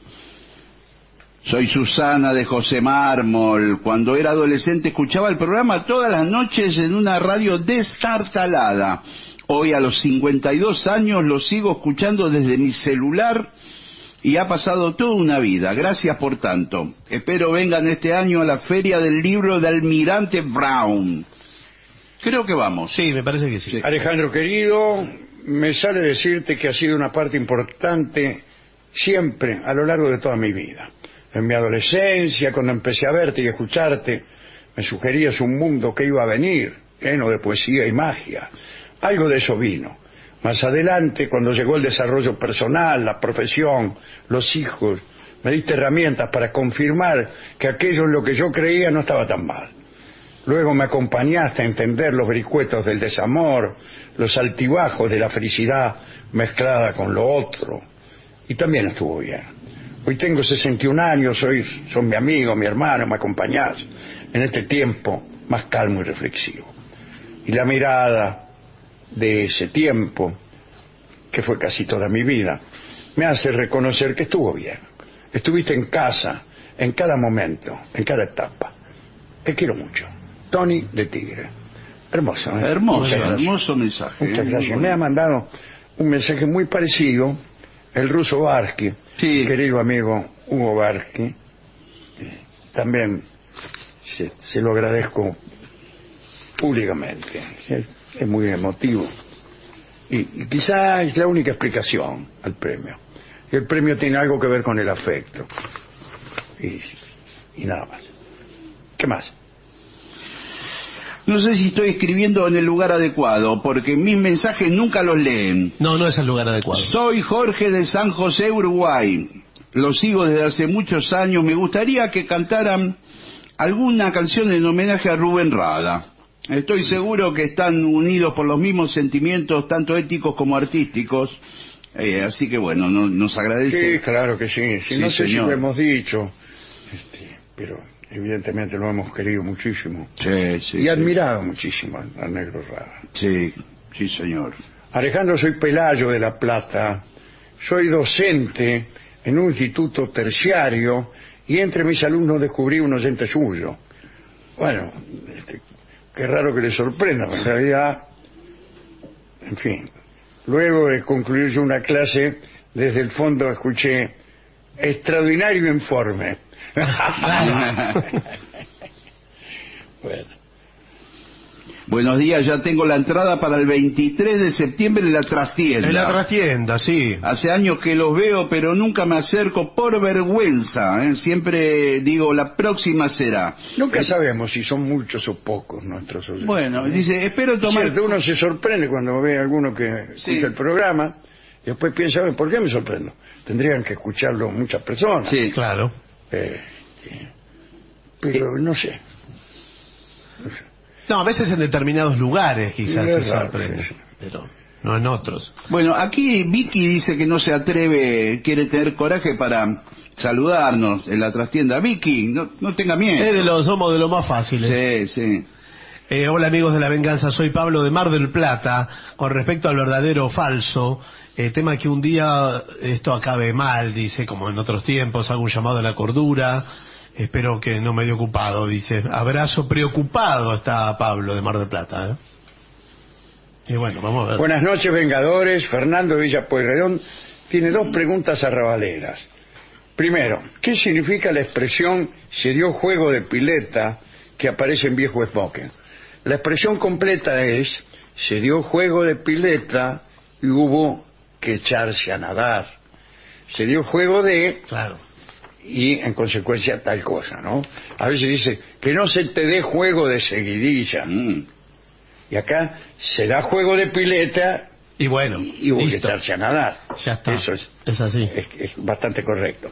Soy Susana de José Mármol. Cuando era adolescente escuchaba el programa todas las noches en una radio destartalada. Hoy a los cincuenta y dos años lo sigo escuchando desde mi celular y ha pasado toda una vida. Gracias por tanto. Espero vengan este año a la Feria del Libro de Almirante Brown. Creo que vamos. Sí, me parece que sí. sí. Alejandro querido, me sale decirte que ha sido una parte importante siempre a lo largo de toda mi vida. En mi adolescencia, cuando empecé a verte y escucharte, me sugerías un mundo que iba a venir, lleno de poesía y magia. Algo de eso vino. Más adelante, cuando llegó el desarrollo personal, la profesión, los hijos, me diste herramientas para confirmar que aquello en lo que yo creía no estaba tan mal. Luego me acompañaste a entender los vericuetos del desamor, los altibajos de la felicidad mezclada con lo otro. Y también estuvo bien. Hoy tengo sesenta y un años, soy, son mi amigo, mi hermano, me acompañás en este tiempo más calmo y reflexivo. Y la mirada de ese tiempo, que fue casi toda mi vida, me hace reconocer que estuvo bien. Estuviste en casa, en cada momento, en cada etapa. Te quiero mucho. Tony de Tigre. Hermoso, ¿eh? Hermoso, hermoso mensaje. Muchas gracias. Me ha mandado un mensaje muy parecido el ruso Barsky. Sí. Mi querido amigo Hugo Barsky, eh, también se, se lo agradezco públicamente. Es, es muy emotivo. Y, y quizá es la única explicación al premio. El premio tiene algo que ver con el afecto. Y, y nada más. ¿Qué más? No sé si estoy escribiendo en el lugar adecuado, porque mis mensajes nunca los leen. No, no es el lugar adecuado. Soy Jorge de San José, Uruguay. Lo sigo desde hace muchos años. Me gustaría que cantaran alguna canción en homenaje a Rubén Rada. Estoy seguro que están unidos por los mismos sentimientos, tanto éticos como artísticos. Eh, así que bueno, no, nos agradece. Sí, claro que sí. sí, Sí, no sé señor. si lo hemos dicho, este, pero evidentemente lo hemos querido muchísimo. Sí, sí, y sí. admirado muchísimo al, al Negro Rada. Sí, sí, señor. Alejandro, soy Pelayo de La Plata. Soy docente en un instituto terciario y entre mis alumnos descubrí un oyente suyo. Bueno, este, qué raro que le sorprenda, en realidad, en fin. Luego de concluir yo una clase, desde el fondo escuché extraordinario informe. Bueno. Buenos días, ya tengo la entrada para el veintitrés de septiembre en la trastienda. En la trastienda, sí. Hace años que los veo, pero nunca me acerco por vergüenza. ¿eh? Siempre digo, la próxima será. Nunca Eh, sabemos si son muchos o pocos nuestros oyentes. Bueno, dice, espero tomar... Cierto, uno se sorprende cuando ve a alguno que Sí. escucha el programa y después piensa, ¿por qué me sorprendo? Tendrían que escucharlo muchas personas. Sí. Claro. Eh, sí. Pero no sé. No sé. No, a veces en determinados lugares quizás Sí, se es raro, sorprende, sí, sí. pero no en otros. Bueno, aquí Vicky dice que no se atreve, quiere tener coraje para saludarnos en la trastienda. Vicky, no, no tenga miedo. Es de los, somos de los más fáciles. Sí, sí. Eh, hola amigos de La Venganza, soy Pablo de Mar del Plata. Con respecto al verdadero o falso, eh, tema que un día esto acabe mal, dice, como en otros tiempos, hago un llamado a la cordura. Espero que no me haya ocupado, dice. Abrazo preocupado está Pablo de Mar del Plata. ¿eh? Y bueno, vamos a ver. Buenas noches, Vengadores. Fernando Villa Pueyrredón tiene dos preguntas arrabaleras. Primero, ¿qué significa la expresión se dio juego de pileta que aparece en Viejo Smoking? La expresión completa es se dio juego de pileta y hubo que echarse a nadar. Se dio juego de... Claro. y en consecuencia tal cosa, ¿no? A veces dice que no se te dé juego de seguidilla. Mm. Y acá se da juego de pileta Y bueno, y hubo que listo. echarse a nadar. Ya está. Eso es, Es así. es, es bastante correcto.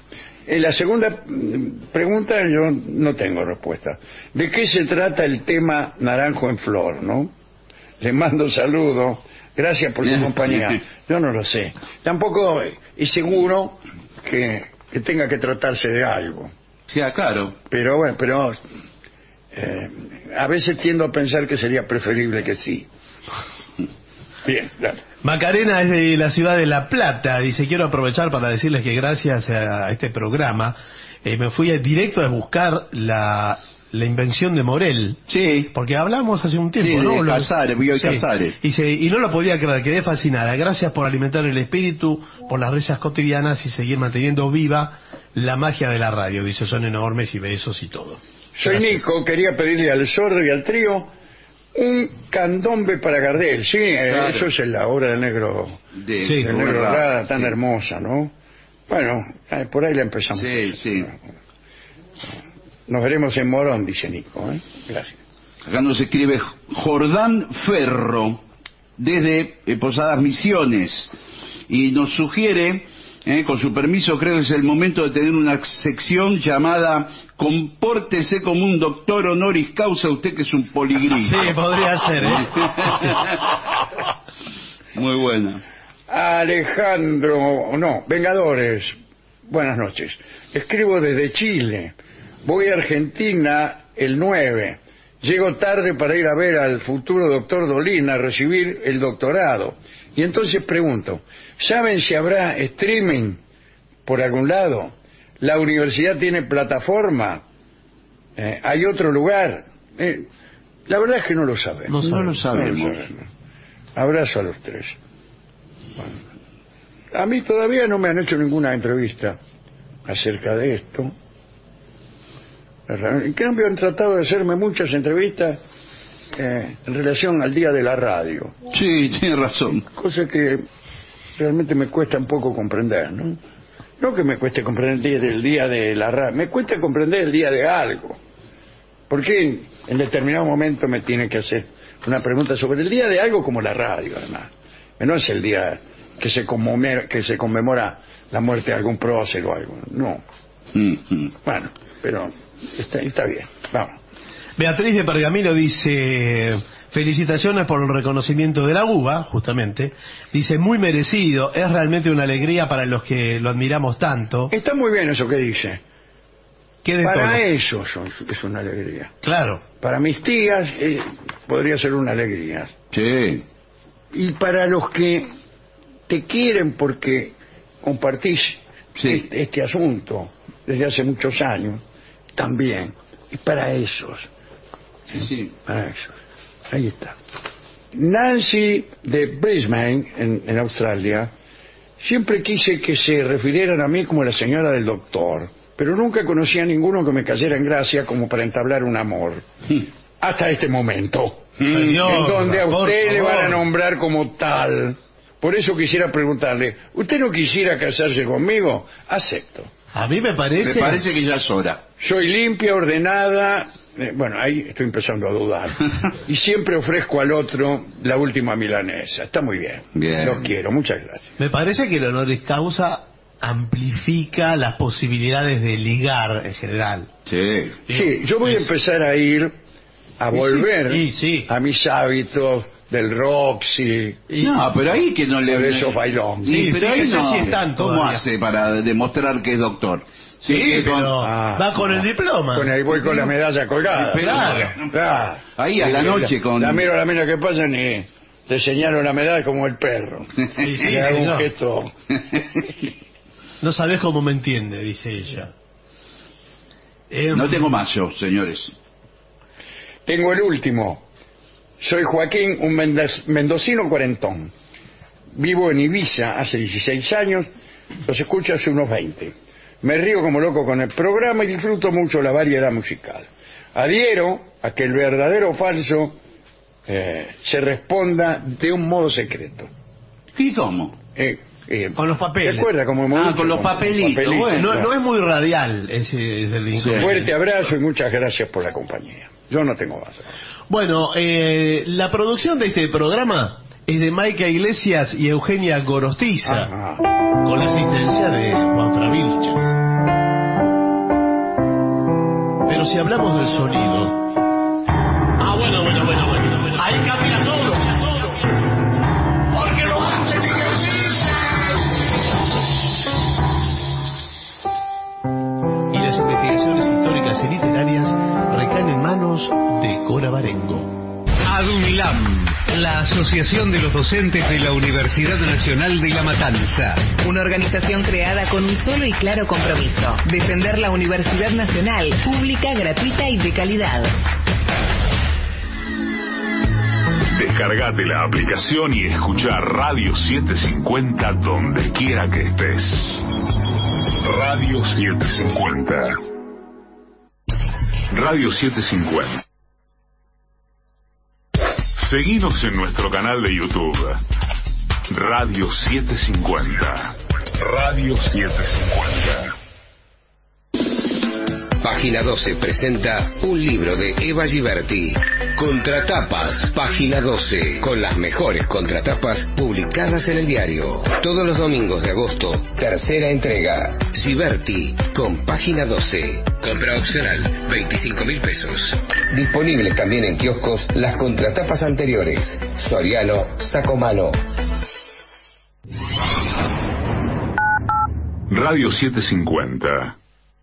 En la segunda mm, pregunta yo no tengo respuesta. ¿De qué se trata el tema Naranjo en Flor, no? Les mando saludos. Gracias por su compañía. Yo no lo sé. Tampoco es seguro que, que tenga que tratarse de algo. Sí, claro. Pero bueno, pero eh, a veces tiendo a pensar que sería preferible que sí. Bien, claro. Macarena es de la ciudad de La Plata. Dice, quiero aprovechar para decirles que gracias a este programa eh, me fui directo a buscar la... la invención de Morel. Sí. Porque hablamos hace un tiempo, sí, ¿no? de Casares, Bioy sí. Casares. Y, se, y no lo podía creer, quedé fascinada. Gracias por alimentar el espíritu, por las risas cotidianas y seguir manteniendo viva la magia de la radio. Dice, son enormes y besos y todo. Soy Gracias. Nico, quería pedirle al sordo y al trío un candombe para Gardel. Sí, eh, Claro. eso es la obra del negro, De, Sí. del de negro verdad, Rada, tan sí. hermosa, ¿no? Bueno, eh, por ahí la empezamos. Sí, sí. Nos veremos en Morón, dice Nico, ¿eh? Gracias. Acá nos escribe Jordán Ferro desde eh, Posadas Misiones y nos sugiere, eh, con su permiso, creo que es el momento de tener una sección llamada Compórtese como un doctor honoris causa, usted que es un poligrifo. Sí, podría ser, ¿eh? Muy buena. Alejandro, no, Vengadores, buenas noches. Escribo desde Chile. Voy a Argentina el nueve. Llego tarde para ir a ver al futuro doctor Dolina a recibir el doctorado. Y entonces pregunto, ¿saben si habrá streaming por algún lado? ¿La universidad tiene plataforma? Eh, ¿Hay otro lugar? Eh, la verdad es que no lo sabemos. No No lo sabemos. No lo sabemos. Abrazo a los tres. Bueno, a mí todavía no me han hecho ninguna entrevista acerca de esto. En cambio han tratado de hacerme muchas entrevistas eh, en relación al día de la radio, Sí, tiene razón. cosa que realmente me cuesta un poco comprender, ¿no? No que me cueste comprender el día de la radio, me cuesta comprender el día de algo. ¿Por qué en determinado momento me tiene que hacer una pregunta sobre el día de algo como la radio, además? Que no es el día que se conmemora, que se conmemora la muerte de algún prócer o algo, no. Mm, mm. Bueno, pero está, está bien, vamos. Beatriz de Pergamino dice, felicitaciones por el reconocimiento de la uva, justamente. Dice, muy merecido, es realmente una alegría para los que lo admiramos tanto. Está muy bien eso que dice. ¿Qué de Para todo? ellos son- es una alegría. Claro. Para mis tías eh, podría ser una alegría. Sí. Y para los que te quieren porque compartís Sí. este, este asunto desde hace muchos años, también. Y para esos, Sí, sí. para esos. Ahí está. Nancy de Brisbane, en, en Australia, siempre quise que se refirieran a mí como la señora del doctor, pero nunca conocí a ninguno que me cayera en gracia como para entablar un amor. Hasta este momento. Señor, En donde a por usted le van a favor. nombrar como tal. Por eso quisiera preguntarle, ¿usted no quisiera casarse conmigo? Acepto. A mí me parece... Me parece que ya es hora. Soy limpia, ordenada, eh, bueno, ahí estoy empezando a dudar. Y siempre ofrezco al otro la última milanesa. Está muy bien. Bien. Lo quiero, muchas gracias. Me parece que el honoris causa amplifica las posibilidades de ligar en general. Sí. Sí, yo voy a Es- empezar a ir a volver Sí, sí. a mis hábitos del Roxy. Y- No, pero ahí que no le... De esos bailones. Sí, Sí, pero ahí fíjese no. si están ¿Cómo todavía. hace para demostrar que es doctor? Sí, que pero con- Ah, va con el diploma. Con ahí voy con la medalla colgada. Claro. Claro. Ahí a la noche con... La miro a la mina que pasa y te señalo la medalla como el perro. Sí, sí, Le hago un señor. gesto. No sabés cómo me entiende, dice ella. Eh, No tengo más yo, señores. Tengo el último. Soy Joaquín, un mendaz- mendocino cuarentón. Vivo en Ibiza hace dieciséis años, los escucho hace unos veinte. Me río como loco con el programa y disfruto mucho la variedad musical. Adhiero a que el verdadero o falso eh, se responda de un modo secreto. ¿Y cómo? Eh, eh, Con los papeles. ¿Recuerda cómo hemos Ah, dicho? con los papelitos, bueno. no, claro. no es muy radial ese, ese link. Sí. Fuerte abrazo y muchas gracias por la compañía. Yo no tengo más. Bueno, eh, la producción de este programa es de Maica Iglesias y Eugenia Gorostiza, Ajá. con la asistencia de Juan Fravilches. Pero si hablamos del sonido... Ah, bueno, bueno, bueno, bueno, bueno. Ahí cambia todo. Porque lo hace Miguel Misa. Y las investigaciones históricas y literarias recaen en manos de Cora Barengo. ADUNLAM, la Asociación de los Docentes de la Universidad Nacional de La Matanza. Una organización creada con un solo y claro compromiso: defender la Universidad Nacional, pública, gratuita y de calidad. Descargate la aplicación y escucha Radio setecientos cincuenta donde quiera que estés. Radio setecientos cincuenta. Radio setecientos cincuenta. Seguinos en nuestro canal de YouTube. Radio setecientos cincuenta. Radio setecientos cincuenta. Página doce presenta un libro de Eva Giberti. Contratapas, Página doce, con las mejores contratapas publicadas en el diario. Todos los domingos de agosto, tercera entrega. Giberti, con Página doce. Compra opcional, veinticinco mil pesos. Disponibles también en kioscos las contratapas anteriores. Soriano, Sacomano. Radio setecientos cincuenta.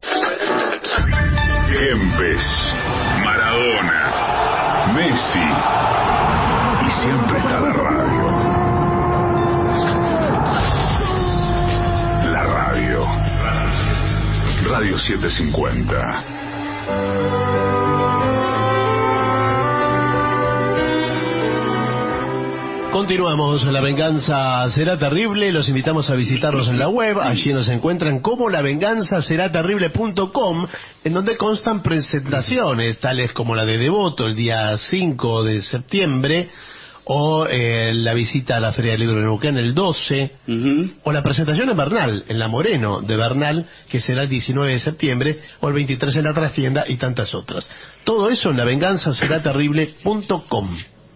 Kempes, Maradona, Messi, y siempre está la radio. La radio. Radio setecientos cincuenta. Continuamos, La Venganza Será Terrible. Los invitamos a visitarnos en la web. Allí nos encuentran como la venganza será terrible punto com, en donde constan presentaciones tales como la de Devoto el día cinco de septiembre, o eh, la visita a la Feria del Libro de Neuquén el doce, uh-huh. o la presentación en Bernal, en la Moreno de Bernal, que será el diecinueve de septiembre, o el veintitrés en la Trastienda, y tantas otras. Todo eso en la venganza será terrible punto com.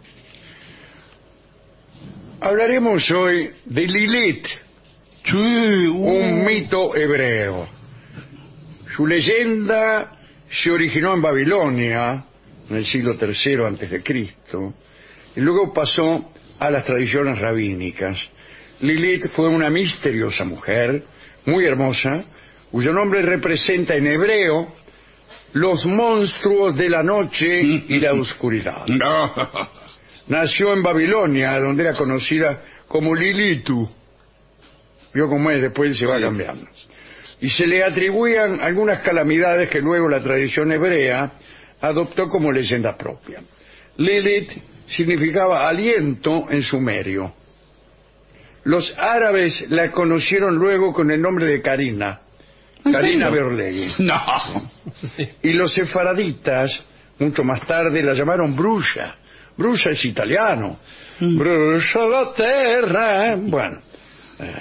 Hablaremos hoy de Lilith, sí, uh. un mito hebreo. Su leyenda se originó en Babilonia, en el siglo tercero antes de Cristo, y luego pasó a las tradiciones rabínicas. Lilith fue una misteriosa mujer, muy hermosa, cuyo nombre representa en hebreo los monstruos de la noche y la oscuridad. No. Nació en Babilonia, donde era conocida como Lilitu. Vio cómo es, después se va cambiando. Y se le atribuían algunas calamidades que luego la tradición hebrea adoptó como leyenda propia. Lilith significaba aliento en sumerio. Los árabes la conocieron luego con el nombre de Karina. Karina Berlegui. No. Y los sefaraditas, mucho más tarde, la llamaron Bruja. Bruja es italiano. Mm. Bruja la terra. Bueno, eh,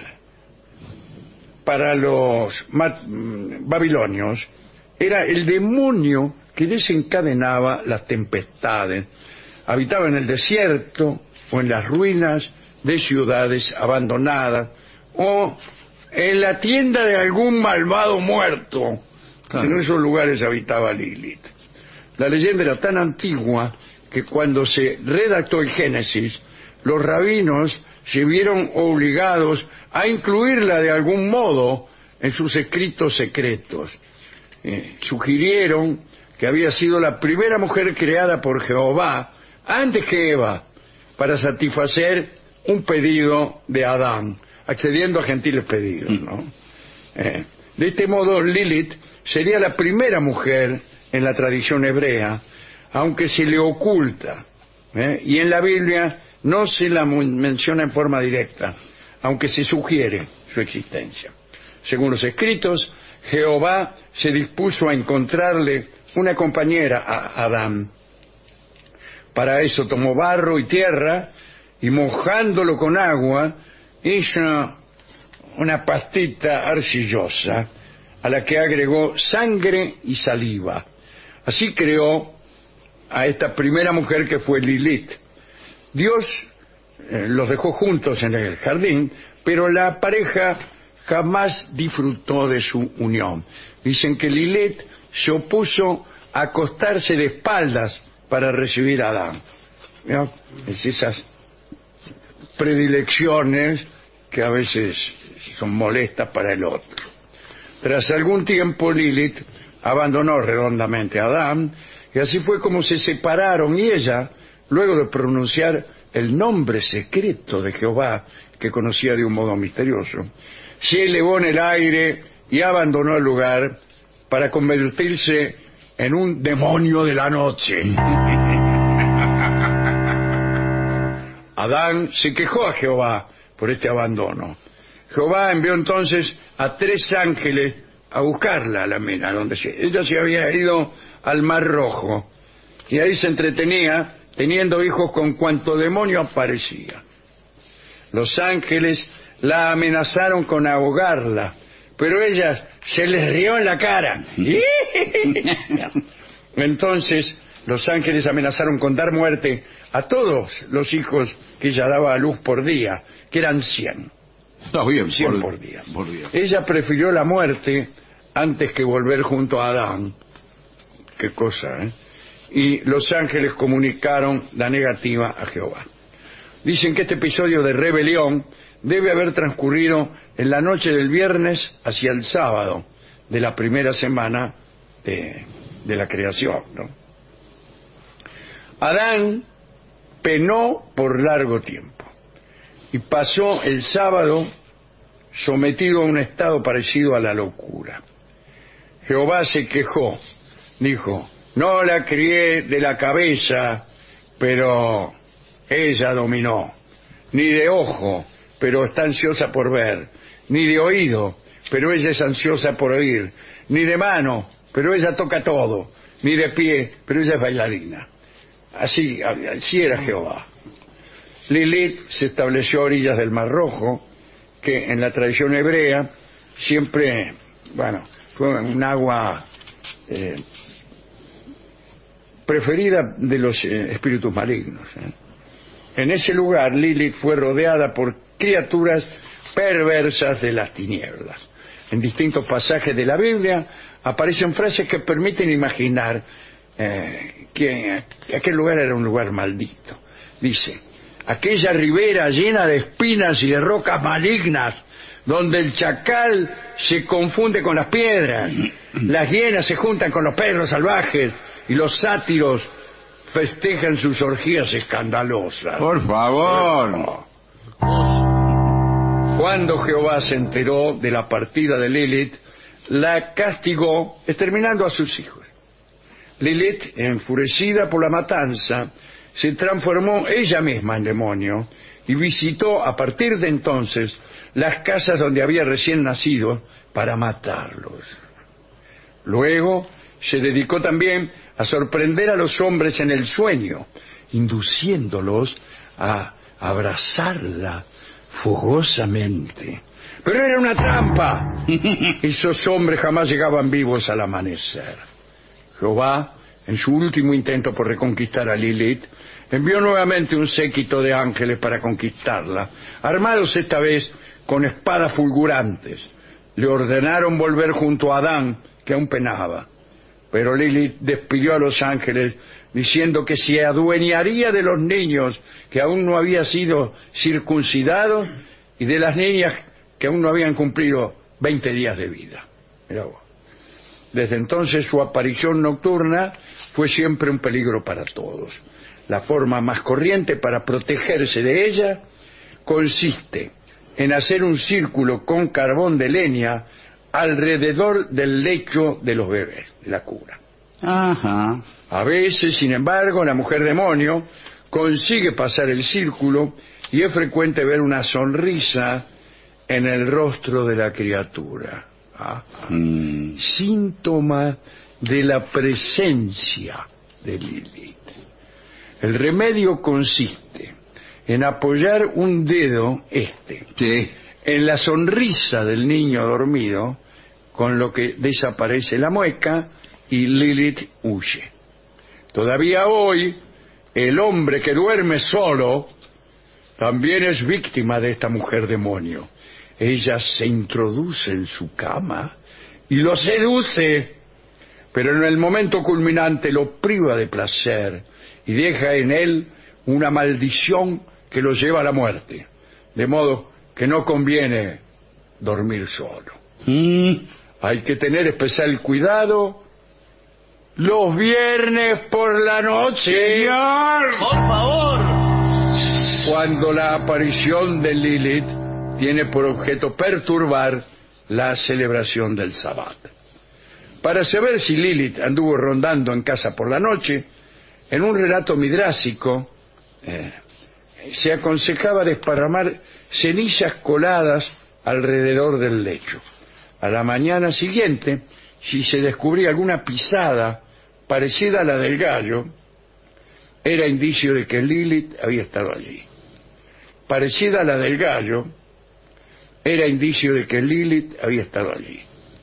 para los babilonios era el demonio que desencadenaba las tempestades. Habitaba en el desierto o en las ruinas de ciudades abandonadas o en la tienda de algún malvado muerto. Claro. En esos lugares habitaba Lilith. La leyenda era tan antigua que cuando se redactó el Génesis, los rabinos se vieron obligados a incluirla de algún modo en sus escritos secretos. Eh, sugirieron que había sido la primera mujer creada por Jehová antes que Eva, para satisfacer un pedido de Adán, accediendo a gentiles pedidos, ¿no? Eh, de este modo, Lilith sería la primera mujer en la tradición hebrea, aunque se le oculta, ¿eh? y en la Biblia no se la menciona en forma directa, aunque se sugiere su existencia. Según los escritos, Jehová se dispuso a encontrarle una compañera a Adán. Para eso tomó barro y tierra y mojándolo con agua hizo una pastita arcillosa a la que agregó sangre y saliva. Así creó a esta primera mujer que fue Lilith. Dios eh, los dejó juntos en el jardín, pero la pareja jamás disfrutó de su unión. Dicen que Lilith se opuso acostarse de espaldas para recibir a Adán. ¿No? Es esas predilecciones que a veces son molestas para el otro. Tras algún tiempo, Lilith abandonó redondamente a Adán, y así fue como se separaron, y ella, luego de pronunciar el nombre secreto de Jehová, que conocía de un modo misterioso, se elevó en el aire y abandonó el lugar para convertirse en un demonio de la noche. Adán se quejó a Jehová por este abandono. Jehová envió entonces a tres ángeles a buscarla a la mina, donde se, ella se había ido al Mar Rojo, y ahí se entretenía teniendo hijos con cuanto demonio aparecía. Los ángeles la amenazaron con ahogarla, pero ella se les rió en la cara. Entonces los ángeles amenazaron con dar muerte a todos los hijos que ella daba a luz por día, que eran cien. Está bien, cien por, por día. Por día. Ella prefirió la muerte antes que volver junto a Adán. Qué cosa, ¿eh? Y los ángeles comunicaron la negativa a Jehová. Dicen que este episodio de rebelión debe haber transcurrido en la noche del viernes hacia el sábado de la primera semana de, de la creación, ¿no? Adán penó por largo tiempo y pasó el sábado sometido a un estado parecido a la locura. Jehová se quejó, dijo: no la crié de la cabeza, pero ella dominó; ni de ojo, pero está ansiosa por ver; ni de oído, pero ella es ansiosa por oír; ni de mano, pero ella toca todo; ni de pie, pero ella es bailarina. Así, así era Jehová. Lilith se estableció a orillas del Mar Rojo, que en la tradición hebrea siempre, bueno, fue un agua eh, preferida de los eh, espíritus malignos, ¿eh? En ese lugar Lilith fue rodeada por criaturas perversas de las tinieblas. En distintos pasajes de la Biblia aparecen frases que permiten imaginar eh, que aquel lugar era un lugar maldito. Dice: aquella ribera llena de espinas y de rocas malignas, donde el chacal se confunde con las piedras, las hienas se juntan con los perros salvajes, y los sátiros festejan sus orgías escandalosas. Por favor. Cuando Jehová se enteró de la partida de Lilith, la castigó exterminando a sus hijos. Lilith, enfurecida por la matanza, se transformó ella misma en demonio y visitó a partir de entonces las casas donde había recién nacido para matarlos. Luego se dedicó también a sorprender a los hombres en el sueño, induciéndolos a abrazarla fogosamente. Pero era una trampa. Esos hombres jamás llegaban vivos al amanecer. Jehová, en su último intento por reconquistar a Lilith, envió nuevamente un séquito de ángeles para conquistarla, armados esta vez con espadas fulgurantes. Le ordenaron volver junto a Adán, que aún penaba. Pero Lilith despidió a los ángeles diciendo que se adueñaría de los niños que aún no habían sido circuncidados y de las niñas que aún no habían cumplido veinte días de vida. Mirá vos. Desde entonces su aparición nocturna fue siempre un peligro para todos. La forma más corriente para protegerse de ella consiste en hacer un círculo con carbón de leña alrededor del lecho de los bebés, de la cuna. Ajá. A veces, sin embargo, la mujer demonio consigue pasar el círculo y es frecuente ver una sonrisa en el rostro de la criatura. Ajá. Mm. Síntoma de la presencia de Lilith. El remedio consiste en apoyar un dedo, este, sí, en la sonrisa del niño dormido, con lo que desaparece la mueca y Lilith huye. Todavía hoy, el hombre que duerme solo también es víctima de esta mujer demonio. Ella se introduce en su cama y lo seduce pero en el momento culminante lo priva de placer y deja en él una maldición que lo lleva a la muerte, de modo que no conviene dormir solo. Mm. Hay que tener especial cuidado los viernes por la noche, Por favor. cuando la aparición de Lilith tiene por objeto perturbar la celebración del Sabbat. Para saber si Lilith anduvo rondando en casa por la noche, en un relato midrásico eh, se aconsejaba desparramar cenizas coladas alrededor del lecho. A la mañana siguiente, si se descubría alguna pisada parecida a la del gallo, era indicio de que Lilith había estado allí. Parecida a la del gallo, era indicio de que Lilith había estado allí.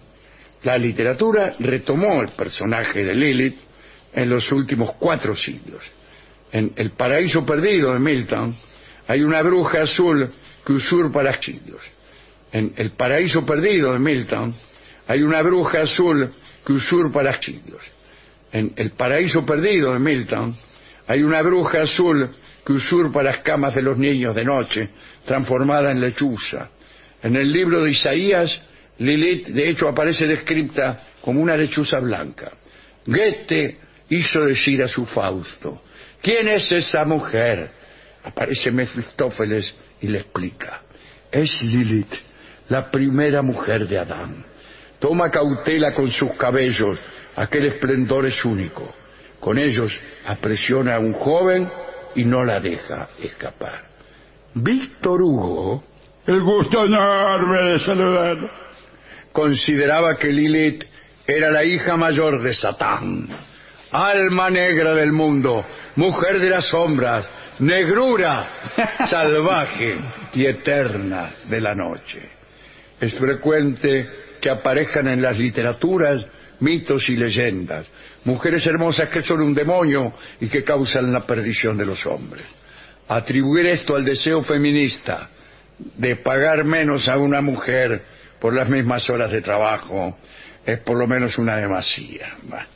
La literatura retomó el personaje de Lilith en los últimos cuatro siglos. En El paraíso perdido de Milton hay una bruja azul que usurpa las siglos. En El paraíso perdido de Milton hay una bruja azul que usurpa las siglos. En El paraíso perdido de Milton hay una bruja azul que usurpa las camas de los niños de noche, transformada en lechuza. En el libro de Isaías, Lilith de hecho aparece descrita como una lechuza blanca. Goethe hizo decir a su Fausto: ¿quién es esa mujer? Aparece Mefistófeles y le explica: es Lilith, la primera mujer de Adán. Toma cautela con sus cabellos, aquel esplendor es único. Con ellos aprisiona a un joven y no la deja escapar. Víctor Hugo, el gusto enorme de saludarlo, consideraba que Lilith era la hija mayor de Satán, alma negra del mundo, mujer de las sombras, negrura salvaje y eterna de la noche. Es frecuente que aparezcan en las literaturas mitos y leyendas, mujeres hermosas que son un demonio y que causan la perdición de los hombres. Atribuir esto al deseo feminista de pagar menos a una mujer por las mismas horas de trabajo es por lo menos una demasía.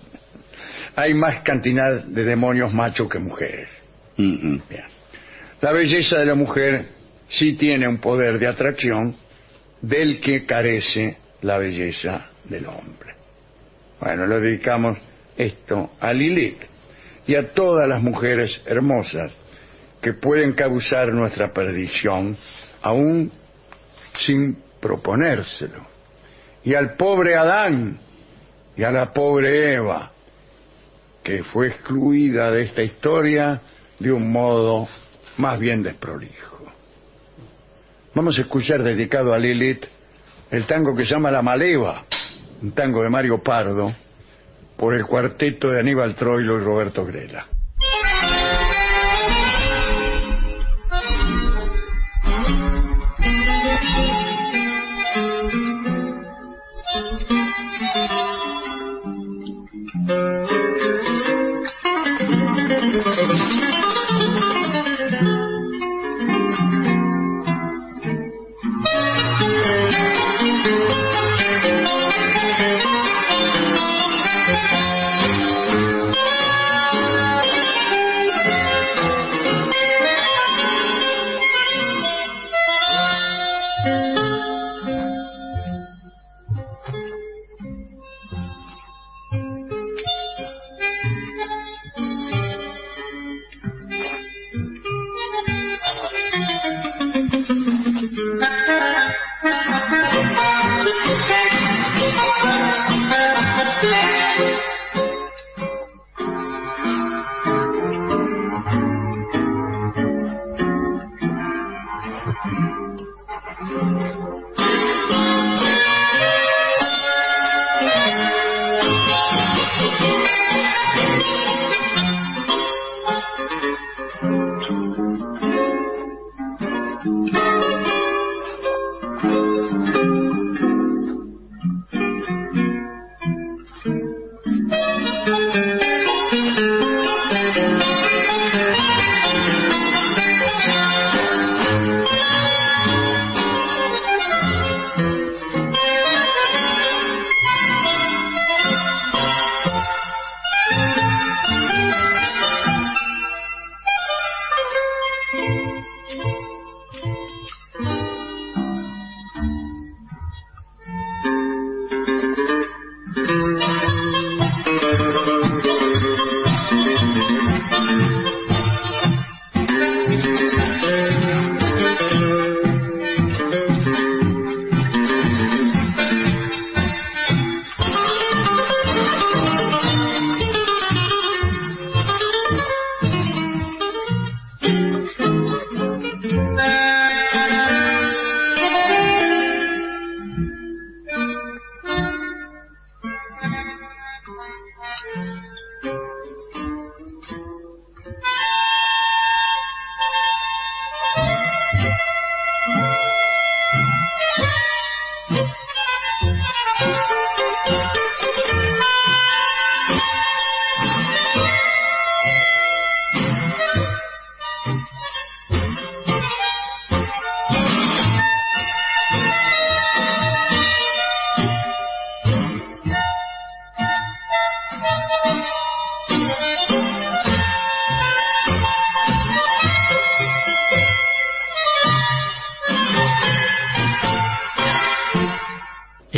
Hay más cantidad de demonios machos que mujeres. Mm-hmm. Bien. La belleza de la mujer sí tiene un poder de atracción del que carece la belleza del hombre. Bueno, le dedicamos esto a Lilith y a todas las mujeres hermosas que pueden causar nuestra perdición aún sin proponérselo. Y al pobre Adán y a la pobre Eva, que fue excluida de esta historia de un modo más bien desprolijo. Vamos a escuchar, dedicado a Lilith, el tango que se llama La Maleva, un tango de Mario Pardo, por el cuarteto de Aníbal Troilo y Roberto Grela.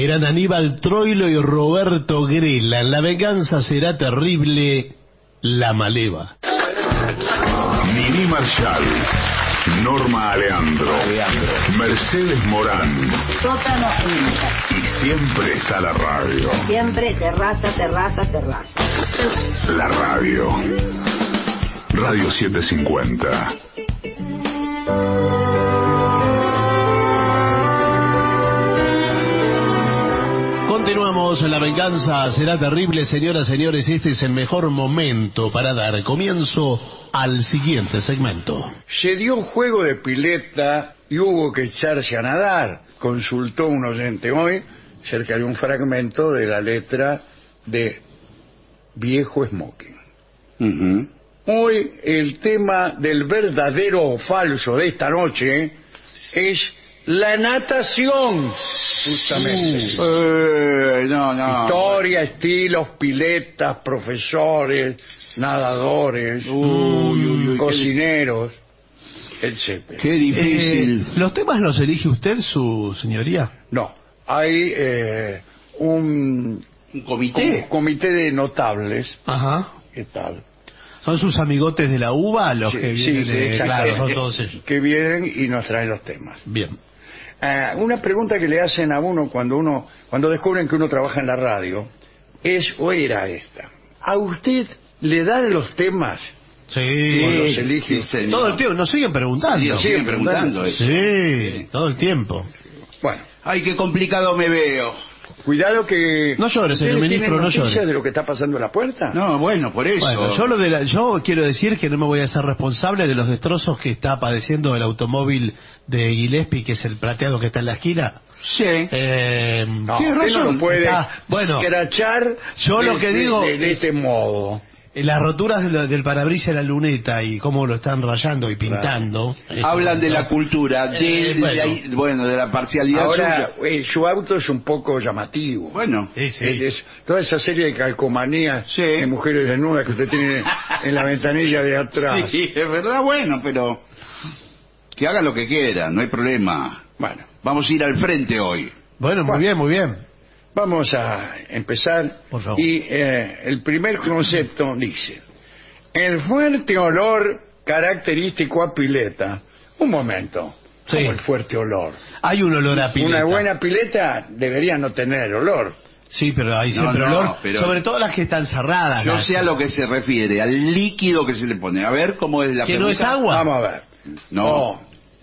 eran Aníbal Troilo y Roberto Grela. En La venganza será terrible, La Maleva. Nini Marshall, Norma Aleandro, Mercedes Morán. Sótano Inca. Y siempre está la radio. Siempre terraza, terraza, terraza. La radio. Radio setecientos cincuenta. Continuamos en La venganza será terrible, señoras, señores. Este es el mejor momento para dar comienzo al siguiente segmento. Se dio un juego de pileta y hubo que echarse a nadar. Consultó un oyente hoy cerca de un fragmento de la letra de Viejo Smoking. Uh-huh. Hoy el tema del verdadero o falso de esta noche es la natación, justamente. Uh, eh, no, no. Historia, estilos, piletas, profesores, nadadores, Uy, uy, uy, cocineros, etcétera. Qué difícil. Eh, ¿Los temas los elige usted, su señoría? No, hay eh, un, ¿Un comité? un comité de notables. Ajá. ¿Qué tal? ¿Son sus amigotes de la uva los Sí, que sí, vienen? sí, de... exactamente. Claro, son todos ellos. Que vienen y nos traen los temas. Bien. Ah, una pregunta que le hacen a uno cuando uno cuando descubren que uno trabaja en la radio es o era esta: ¿a usted le dan los temas? Sí, ¿O los elige? sí, señor. todo el tiempo, nos siguen preguntando. Sí, nos siguen preguntando eso. Sí, todo el tiempo. Bueno, Ay, qué complicado me veo. cuidado que... No llores, señor ¿Ustedes ministro, tienen no noticias llore. de lo que está pasando en la puerta? No, bueno, por eso. Bueno, yo, lo de la- yo quiero decir que no me voy a hacer responsable de los destrozos que está padeciendo el automóvil de Gillespie, que es el plateado que está en la esquina. Sí. Eh, No, tiene usted no razón. lo puede Está- bueno, escrachar yo lo de- que de- digo de, de es- este modo. las roturas de lo- del parabrisas de la luneta y cómo lo están rayando y pintando. Hablan de la cultura, de, Eh, de bueno. ahí- bueno, de la parcialidad Ahora, suya. eh, su auto es un poco llamativo. Bueno, Sí, sí. Es- es toda esa serie de calcomanías Sí. de mujeres desnudas que usted tiene en la ventanilla de atrás. sí, es verdad, bueno, pero que haga lo que quiera, no hay problema. Bueno, Vamos a ir al frente hoy. Bueno, muy Bueno. bien, muy bien. vamos a empezar. Por favor. Y eh, el primer concepto dice: el fuerte olor característico a pileta. Un momento. Sí. Como el fuerte olor. Hay un olor a pileta. Una buena pileta debería no tener olor. Sí, pero hay No, siempre no, olor. pero- Sobre todo las que están cerradas. Yo las- sé a lo que se refiere, al líquido que se le pone. A ver cómo es la ¿Que no es pregunta. agua? Vamos a ver. No.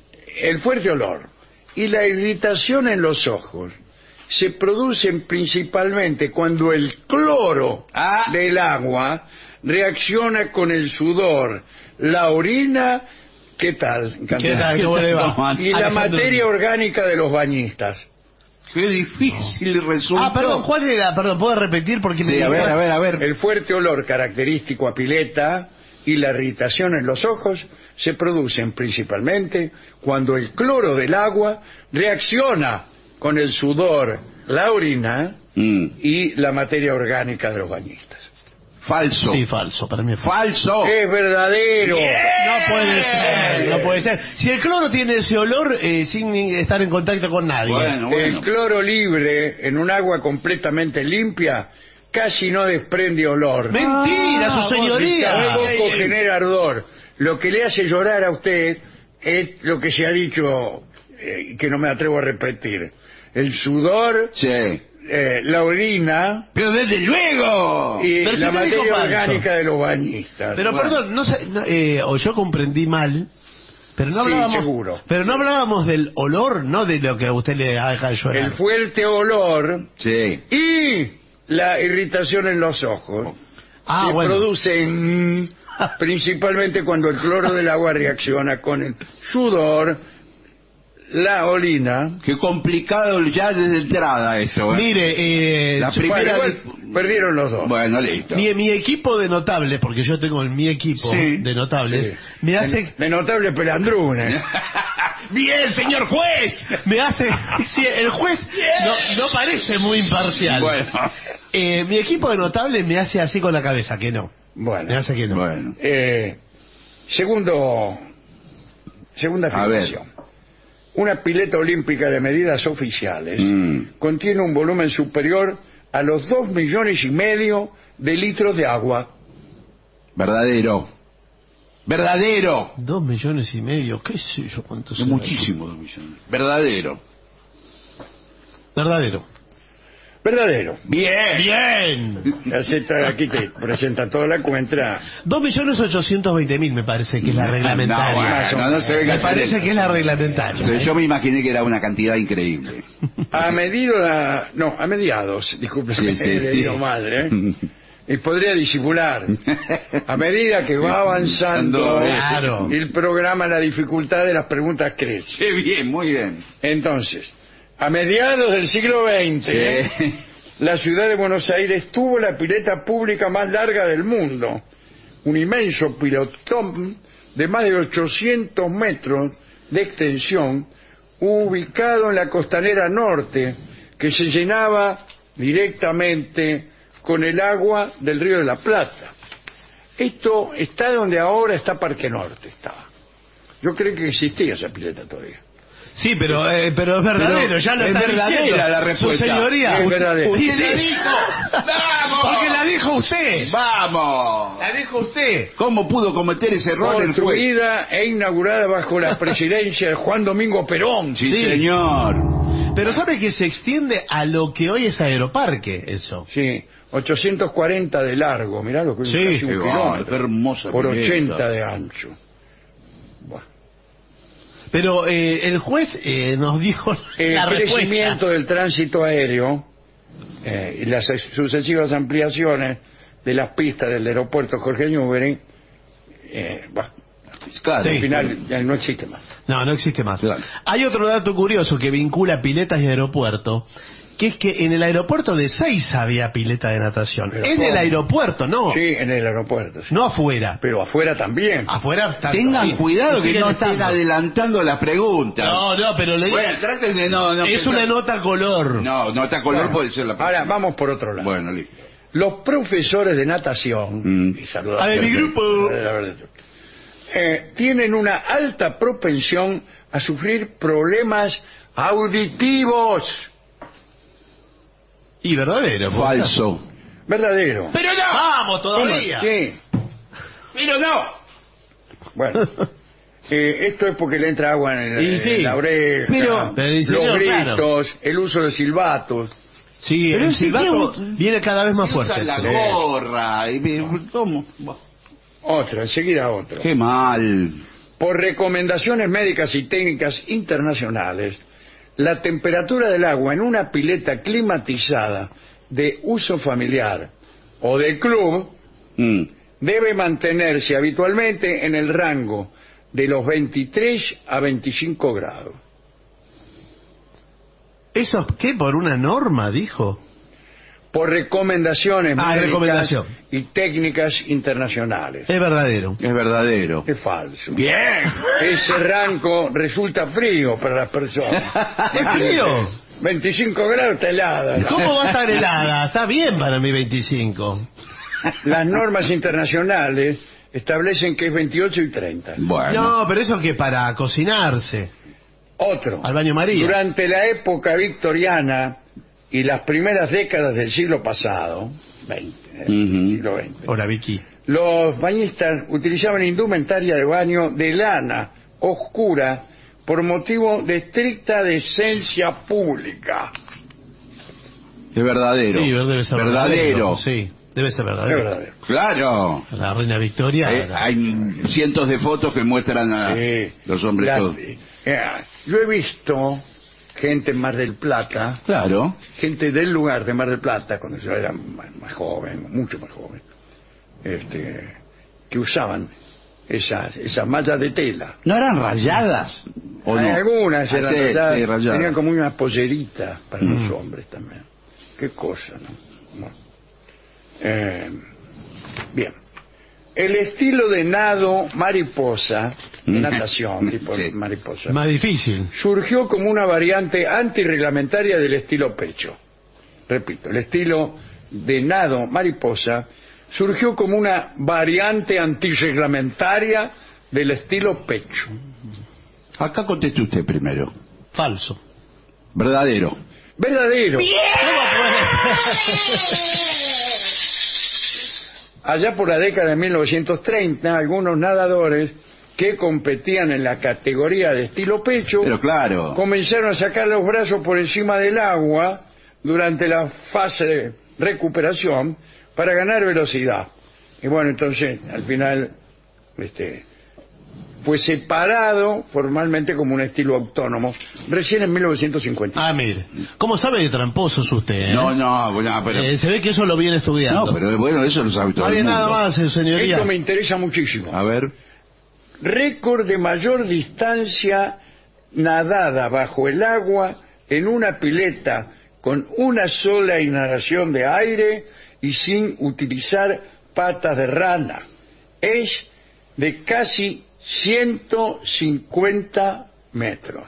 El fuerte olor y la irritación en los ojos se producen principalmente cuando el cloro Ah. del agua reacciona con el sudor, la orina, ¿qué tal? ¿Qué tal? ¿Cómo le va? Y la Alejandro. materia orgánica de los bañistas. Qué difícil resulta. Ah, perdón, ¿cuál era? Perdón, ¿puedo repetir? Porque Sí, me a ver, a ver, a ver. El fuerte olor característico a pileta y la irritación en los ojos se producen principalmente cuando el cloro del agua reacciona con el sudor, la orina Mm, y la materia orgánica de los bañistas. falso. Sí, falso, para mí es falso. Falso. Es verdadero. No puede ser, no puede ser. Si el cloro tiene ese olor eh, sin estar en contacto con nadie. Bueno, El bueno. cloro libre en un agua completamente limpia casi no desprende olor. Mentira, Ah, su señoría. Tampoco genera ardor. Lo que le hace llorar a usted es lo que se ha dicho eh, y que no me atrevo a repetir. El sudor, Sí. eh, la orina Pero desde luego. y Pero si la usted dijo materia falso. orgánica de los bañistas. Pero Bueno. perdón, no sé, no, eh, o yo comprendí mal, pero no Sí, hablábamos, seguro. pero no hablábamos del olor, no de lo que a usted le haga llorar. El fuerte olor Sí. y la irritación en los ojos Ah, se bueno. producen principalmente cuando el cloro del agua reacciona con el sudor, la orina. Qué complicado ya desde entrada eso. ¿eh? Mire, eh, La yo- primera- Bueno, igual perdieron los dos. Bueno, listo. mi, mi equipo de notables, porque yo tengo el, mi equipo Sí. de notables, Sí. me hace... de, de notable pelandrunes. Bien, señor juez. Me hace... Sí, el juez no, no parece muy imparcial. Bueno. Eh, mi equipo de notables me hace así con la cabeza, que no. Me Bueno, hace que no. Bueno. eh, segundo, segunda A ver. afirmación. Una pileta olímpica de medidas oficiales Mm. contiene un volumen superior a los dos millones y medio de litros de agua. Verdadero. Verdadero. Dos millones y medio, qué sé yo cuántos Es son. muchísimo, dos millones. Verdadero. Verdadero. Verdadero. Bien. Bien. Acepta, aquí te presenta toda la cuenta. Dos millones ochocientos veinte mil me parece que es la reglamentaria. No, bueno, no se venga a me hacer parece esto. que es la reglamentaria. Entonces, yo me imaginé que era una cantidad increíble. A medida, no, a mediados, disculpe, Sí, sí. he leído mal, ¿eh? Y podría disimular. A medida que va avanzando Claro. el programa, la dificultad de las preguntas crece. Qué bien, muy bien. Entonces, a mediados del siglo veinte, Sí. la ciudad de Buenos Aires tuvo la pileta pública más larga del mundo. Un inmenso pilotón de más de ochocientos metros de extensión, ubicado en la costanera norte, que se llenaba directamente con el agua del Río de la Plata. Esto está donde ahora está Parque Norte. Estaba. Yo creo que existía esa pileta todavía. Sí, pero, eh, pero es verdadero, Pero ya lo es está verdadera diciendo. la respuesta. Su señoría. Es verdadero. Usted ¿Quién la dijo. dijo? ¡Vamos! Porque la dijo usted. ¡Vamos! La dijo usted. ¿Cómo pudo cometer ese error el juez? Construida e inaugurada bajo la presidencia de Juan Domingo Perón. Sí, Sí. señor. Pero sabe que se extiende a lo que hoy es Aeroparque, eso. Sí, ochocientos cuarenta de largo, mirá lo que es Sí, casi un qué kilómetro. bárbaro, qué hermosa por pileta. ochenta de ancho. Buah. Pero eh, el juez eh, nos dijo El la crecimiento respuesta. del tránsito aéreo eh, y las sucesivas ampliaciones de las pistas del aeropuerto Jorge Newbery, eh, bah, Claro. al final ya no existe más. No, no existe más. Claro. Hay otro dato curioso que vincula piletas y aeropuerto, que es que en el aeropuerto de Seiza había pileta de natación. Pero en ¿cómo? el aeropuerto, no. Sí, en el aeropuerto. sí. No afuera. Pero afuera también. Afuera está- Tengan sí. cuidado que Siguen no estén estando. adelantando las preguntas. No, no, pero le Bueno, traten de no... no es pensar- una nota color. No, nota color Bueno, puede ser la... Ahora vamos por otro lado. Bueno, listo. Los profesores de natación, Mm. y saludamos A ver, mi grupo. eh, tienen una alta propensión a sufrir problemas auditivos. Y verdadero. pues. Falso. Verdadero. ¡Pero no! Vamos todavía. Sí. ¡Pero no! Bueno, eh, esto es porque le entra agua en, el- Y sí. en la oreja, Pero- pero dice, los no, gritos, el uso de silbatos. Sí, Pero el ese silbato tío- viene cada vez más Usa fuerte. la Sí. gorra. Y... ¿Cómo? Otro, enseguida otro. ¡Qué mal! Por recomendaciones médicas y técnicas internacionales, la temperatura del agua en una pileta climatizada de uso familiar o de club Mm. debe mantenerse habitualmente en el rango de los veintitrés a veinticinco grados. ¿Eso qué? ¿Por una norma, dijo? Por recomendaciones Ah, médicas recomendación. y técnicas internacionales. Es verdadero. Es verdadero. Es falso. ¡Bien! Ese rango resulta frío para las personas. ¿Es frío? veinticinco grados está helada. ¿Cómo va a estar helada? Está bien para mí veinticinco. Las normas internacionales establecen que es veintiocho y treinta. Bueno. No, pero eso que para cocinarse. Otro. Al baño María. Durante la época victoriana y las primeras décadas del siglo pasado, veinte, eh, Ujú. siglo veinte, Hola, Vicky. los bañistas utilizaban indumentaria de baño de lana oscura por motivo de estricta decencia pública. Es verdadero. Sí, debe ser verdadero. Sí, debe ser Es verdadero. verdadero. Claro. La reina Victoria. Eh, hay cientos de fotos que muestran a Sí. los hombres La- todos. eh, yo he visto gente en Mar del Plata, Claro. gente del lugar de Mar del Plata, cuando yo era más, más joven, mucho más joven, este, que usaban esas, esas mallas de tela. ¿No eran rayadas? ¿O Hay no? algunas Ah, eran sí, rayadas, sí, rayadas. tenían como una pollerita para Mm. los hombres también. Qué cosa, ¿no? Bueno. Eh, bien. El estilo de nado mariposa, de natación, tipo Sí. mariposa, Más difícil. surgió como una variante antirreglamentaria del estilo pecho. Repito, el estilo de nado mariposa surgió como una variante antirreglamentaria del estilo pecho. Acá conteste usted primero. Falso. Verdadero. Verdadero. Allá por la década de mil novecientos treinta, algunos nadadores que competían en la categoría de estilo pecho, Pero claro. comenzaron a sacar los brazos por encima del agua durante la fase de recuperación para ganar velocidad. Y bueno, entonces, al final, este, fue separado formalmente como un estilo autónomo, recién en mil novecientos cincuenta. Ah, mire. ¿Cómo sabe de tramposo es usted? eh? No, no, bueno, pero... Eh, se ve que eso lo viene estudiando. No, pero bueno, eso lo sabe todo No hay el mundo. nada más, eh, señoría. Esto me interesa muchísimo. A ver. Récord de mayor distancia nadada bajo el agua en una pileta con una sola inhalación de aire y sin utilizar patas de rana. Es de casi ciento cincuenta metros.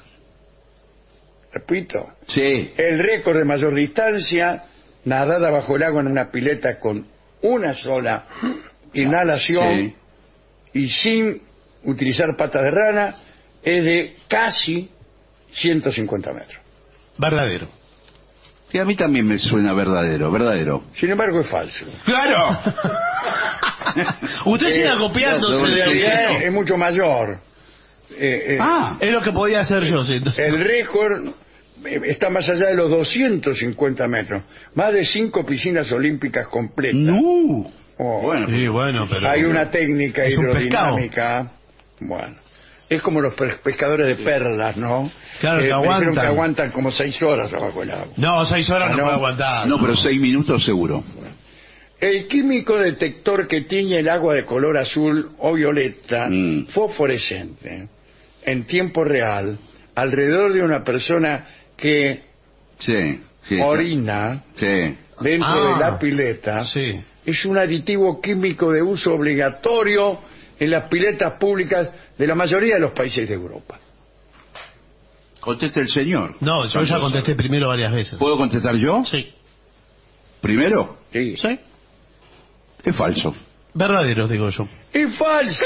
Repito. Sí. El récord de mayor distancia nadada bajo el agua en una pileta con una sola inhalación Sí. y sin utilizar patas de rana es de casi ciento cincuenta metros. Verdadero. Sí, a mí también me suena verdadero, verdadero. Sin embargo, es falso. ¡Claro! Usted sigue Eh, acopiándose En de realidad eso. es mucho mayor. Eh, eh, Ah, Es lo que podía hacer yo, sí. El récord eh, está más allá de los doscientos cincuenta metros. Más de cinco piscinas olímpicas completas. no. Oh, Bueno, Sí, bueno, pero... hay una técnica es un hidrodinámica. Bueno, es como los pe- pescadores de perlas, ¿no? Claro, que me dijeron aguantan. que aguantan como seis horas abajo el agua. No, seis horas Ah, no, no. puede aguantar. no, pero seis minutos seguro. El químico detector que tiñe el agua de color azul o violeta, Mm. fosforescente, en tiempo real, alrededor de una persona que Sí, sí. orina Sí. dentro Ah, de la pileta, Sí. es un aditivo químico de uso obligatorio en las piletas públicas de la mayoría de los países de Europa. Conteste el señor. No, yo ya contesté primero varias veces. ¿Puedo contestar yo? Sí. ¿Primero? Sí. ¿Sí? Es falso. Verdadero, digo yo. ¡Es falso!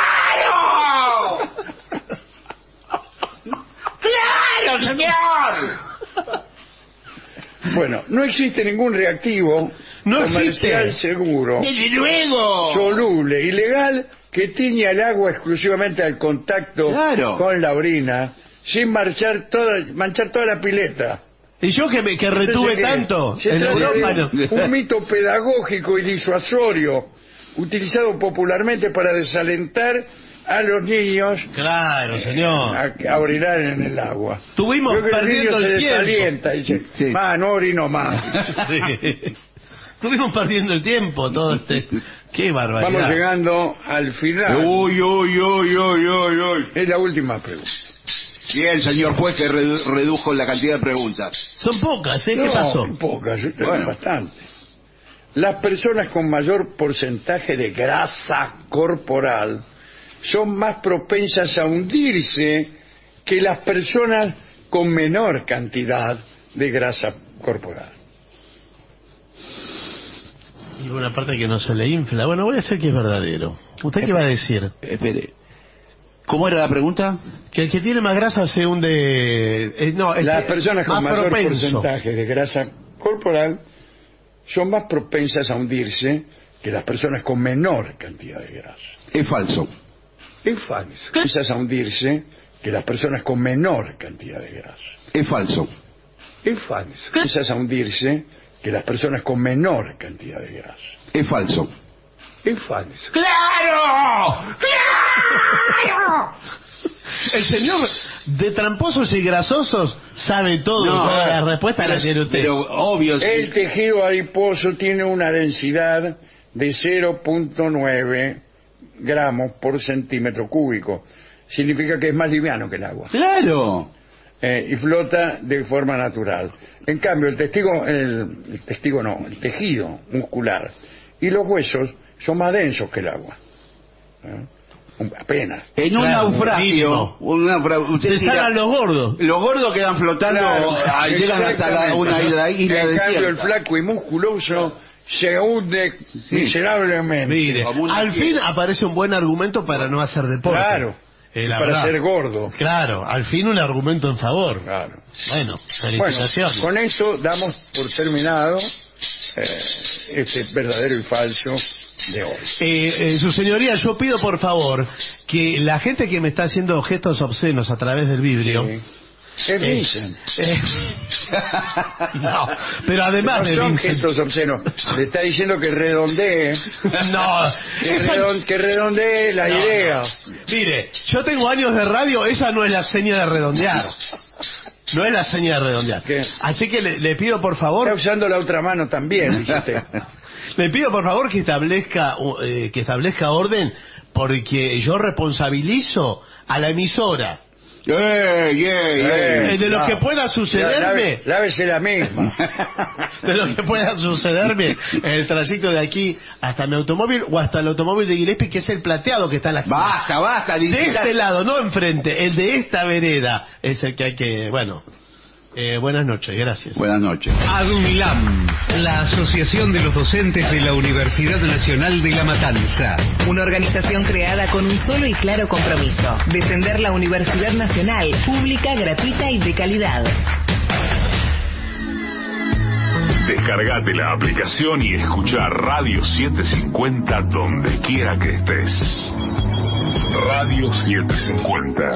¡Claro, señor! Bueno, no existe ningún reactivo No comercial existe. seguro, ¡Desde luego! soluble y legal que tiñe el agua exclusivamente al contacto Claro. con la orina, sin marchar toda, manchar toda la pileta. Y yo que, me, que retuve Entonces, ¿qué? tanto Se en trata Europa, de no. un mito pedagógico y disuasorio utilizado popularmente para desalentar a los niños Claro, señor. a, a orinar en el agua. Tuvimos Creo que el niño perdiendo se el tiempo. desalienta y dice, Sí. "Ma, no orino más". Sí. Estuvimos perdiendo el tiempo todo este... Qué barbaridad. Vamos llegando al final. Uy, uy, uy, uy, uy, uy. Es la última pregunta. Bien, señor juez, que redu- redujo la cantidad de preguntas. Son pocas, ¿eh? ¿Qué No, pasó? pocas, esto es Bueno. bastante. Las personas con mayor porcentaje de grasa corporal son más propensas a hundirse que las personas con menor cantidad de grasa corporal. Y una parte que no se le infla. Bueno, voy a decir que es verdadero. ¿Usted qué va a decir? Espere. ¿Cómo era la pregunta? Que el que tiene más grasa se hunde... eh, no, el Las que- personas con más mayor propenso. porcentaje de grasa corporal son más propensas a hundirse que las personas con menor cantidad de grasa. Es falso. Es falso. Propensas a hundirse que las personas con menor cantidad de grasa. Es falso. Es falso. Propensas a hundirse que las personas con menor cantidad de grasa. Es falso. Es falso. ¡Claro! ¡Claro! El señor de tramposos y grasosos sabe todo. No, Toda la respuesta la tiene usted. Pero obvio, sí. El tejido adiposo tiene una densidad de cero punto nueve gramos por centímetro cúbico. Significa que es más liviano que el agua. Claro. Eh, y flota de forma natural. En cambio, el testigo, el, el testigo no, el tejido muscular y los huesos son más densos que el agua. ¿Eh? Un- Apenas. En un Claro, naufragio, mínimo. un naufragio, usted Se tira- salgan los gordos. los gordos quedan flotando, Claro, ah, llegan hasta la, una isla, isla en cambio, el desierta. flaco y musculoso se hunde Sí. miserablemente. Mire, Como una al piedra. fin aparece un buen argumento para no hacer deporte. Claro. Eh, la para verdad. ser gordo. Claro, al fin un argumento en favor. Claro. Bueno, Bueno, felicitaciones. con eso damos por terminado eh, este verdadero y falso de hoy. Eh, eh, su señoría, yo pido por favor que la gente que me está haciendo gestos obscenos a través del vidrio... Sí. ¿Qué Eh, dicen? eh, no, pero además No me son dicen... gestos obscenos. Le está diciendo que redondee. No, Que, esa- redon- que redondee la No, idea. Mire, yo tengo años de radio, esa no es la seña de redondear. No es la seña de redondear. ¿Qué? Así que le, le pido por favor... Está usando la otra mano también, dice usted. Le pido por favor que establezca eh, que establezca orden, porque yo responsabilizo a la emisora ¡Eh, yeah, yeah! eh, de lo no. que pueda sucederme, Lave- Lávese la misma. de lo que pueda sucederme en el trayecto de aquí hasta mi automóvil o hasta el automóvil de Gillespie, que es el plateado que está en la esquina. Basta, basta, De dice- este lado, no enfrente, el de esta vereda es el que hay que, bueno, eh, buenas noches, gracias. Buenas noches. ADUNLAM, la Asociación de los Docentes de la Universidad Nacional de La Matanza. Una organización creada con un solo y claro compromiso: defender la Universidad Nacional, pública, gratuita y de calidad. Descargate la aplicación y escucha Radio setecientos cincuenta donde quiera que estés. Radio setecientos cincuenta.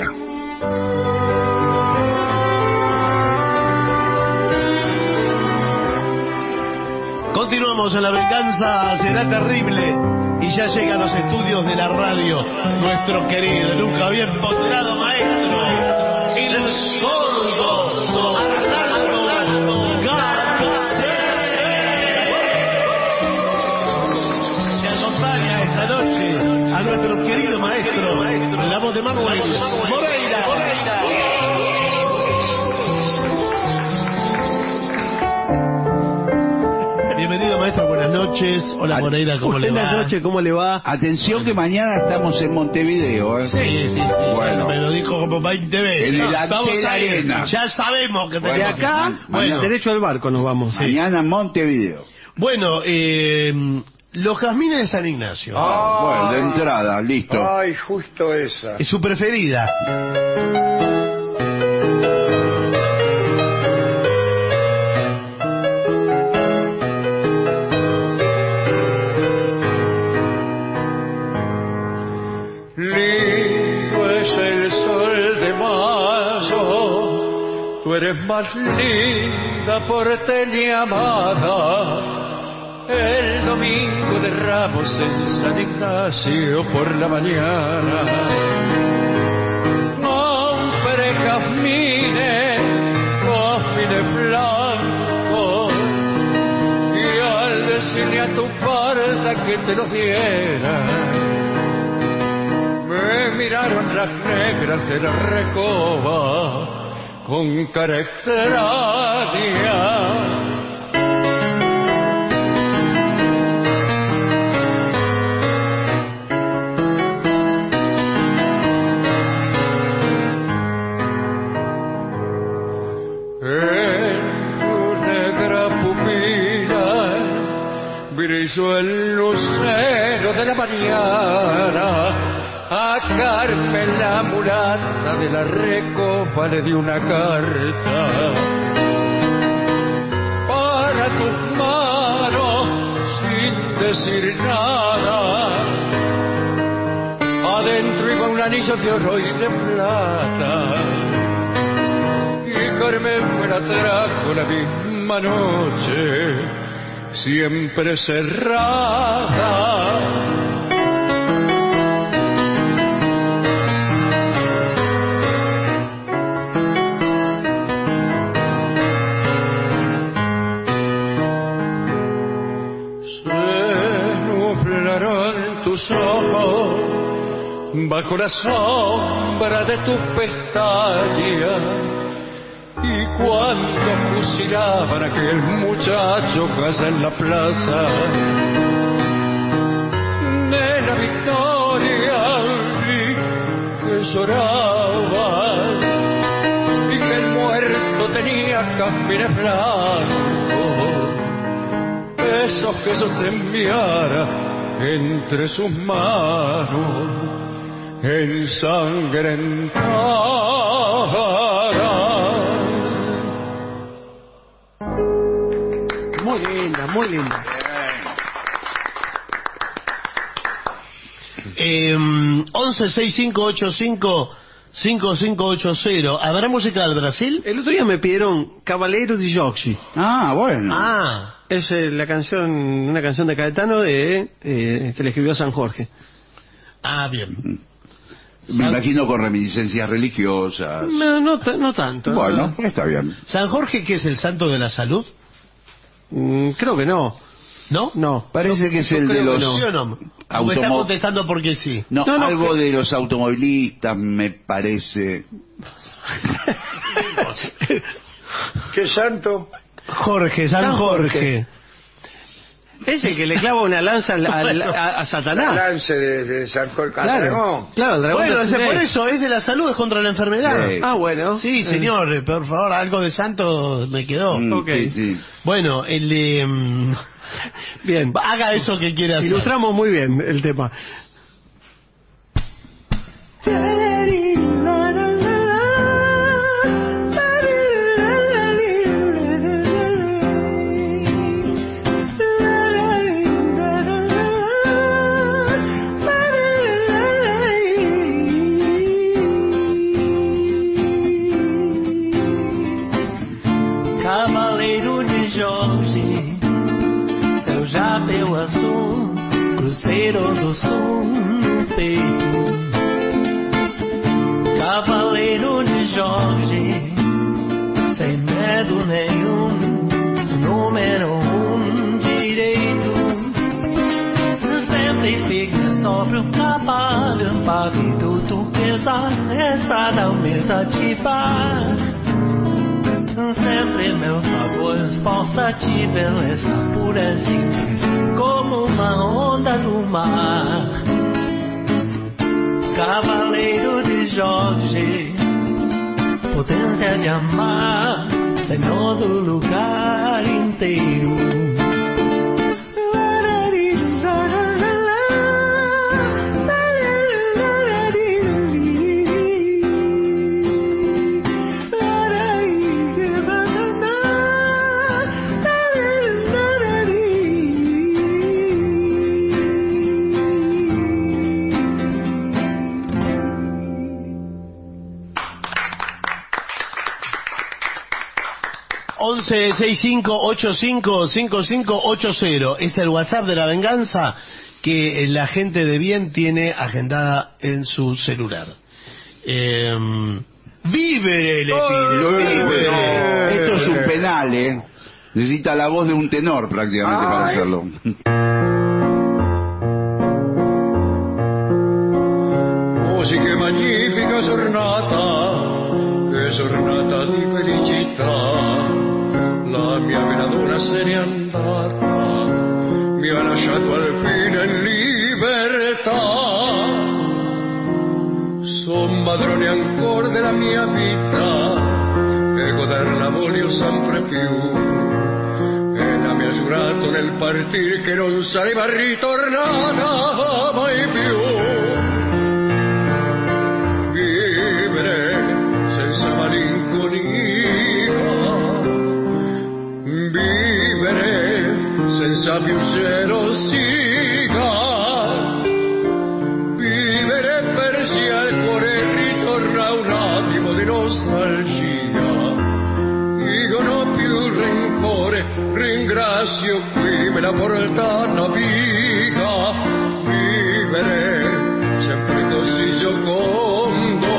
Continuamos en La Venganza Será Terrible y ya llegan los estudios de la radio nuestro querido, nunca bien ponderado maestro, el sordo Arnaldo Garcés. Se acompaña esta noche a nuestro querido maestro, la voz de Manuel Moreira. Bienvenido maestro, buenas noches. Hola Moreira, ¿cómo le va? Buenas noches, ¿cómo le va? Atención que mañana estamos en Montevideo, ¿eh? Sí, sí, sí, Bueno. me lo dijo como veinte veces. En el Estamos Antel ahí. Arena. Ya sabemos que Bueno, De tenemos que- acá, ma- mañana. derecho al barco nos vamos. Mañana Montevideo. Bueno, eh, los jazmines de San Ignacio. Ah. Bueno, de entrada, listo. Ay, justo esa. Es su preferida. Lindo es el sol de mayo, tú eres más linda porteña amada. El domingo de Ramos en San Ignacio por la mañana. Compré jazmines, jazmines blancos, y al decirle a tu parda que te los diera, me miraron las negras de la recoba con cara extraña. En tu negra pupila brilló el lucero de la mañana. A Carmen la mulata de la recopa le di una carta para tus manos sin decir nada. Adentro iba un anillo de oro y de plata, y Carmen me la trajo la misma noche, siempre cerrada. Tus ojos bajo la sombra de tus pestañas, y cuando fusilaban a aquel muchacho casa en la plaza de la Victoria, vi que lloraba y que el muerto tenía jazmines blancos, esos que Jesús te enviara entre sus manos, ensangrentará. Muy linda, muy linda. Eh, once sesenta y cinco ochenta y cinco cincuenta y cinco ochenta. ¿Habrá música del Brasil? El otro día me pidieron Cavaleiro de Joxi. Ah, bueno. Ah, Es eh, la canción, una canción de Caetano de eh, que le escribió a San Jorge. ah, bien. Me imagino con reminiscencias religiosas. No, no, ta- no tanto. Bueno, está bien. ¿San Jorge, que es el santo de la salud? Mm, creo que no. ¿No? No. Parece que es Yo el de creo que los... no. ¿Sí o no? O me está automo- contestando porque sí. No, No, no, algo que- de los automovilistas, me parece. ¿Qué santo? Jorge, San, San Jorge. Jorge. Es el que le clava una lanza al- al- a, a La Satanás. lance de, de San Jorge al Claro, dragón. claro, el dragón Bueno, de ese Snake. por eso es de la salud, es contra la enfermedad. Sí. Ah, bueno. Sí, señor, eh, por favor, algo de santo me quedó. Mm, ok. sí, sí. Bueno, el de... mm, Bien. haga eso que quiere hacer. Ilustramos muy bien el tema. Cavaleiro de Jorge, seu chapéu azul, cruzeiro do sul no peito. Cavaleiro de Jorge, sem medo nenhum, número um direito. Sempre fica sobre o cavalo, pálido do pesar, estrada ao desativa. Sempre meu favor, esforça-te, beleza pura e simples, como uma onda do mar. Cavaleiro de Jorge, potência de amar, senhor do lugar inteiro. once sesenta y cinco ochenta y cinco cincuenta y cinco ochenta es el WhatsApp de la venganza que la gente de bien tiene agendada en su celular. Eh, ¡Víbere! Le pide. ¡Víbere! No, esto es un penal, ¿eh? Necesita la voz de un tenor prácticamente para Ay. hacerlo. Oh sì che magnifica giornata, che giornata di felicità. La mia venadora se n'è andata, mi ha lasciato al fine in libertà. Son padrone ancora della mia vita, e goderla voglio sempre più. Ella mi ha giurato nel partir che non sarebbe ritornata mai più. Vivere senza malinconia, vivere senza più gelosia, vivere per sì al cuore ritorna un attimo di nostalgia. Io non ho più rancore, ringrazio qui me la porta una viga. Vivere sempre così giocondo,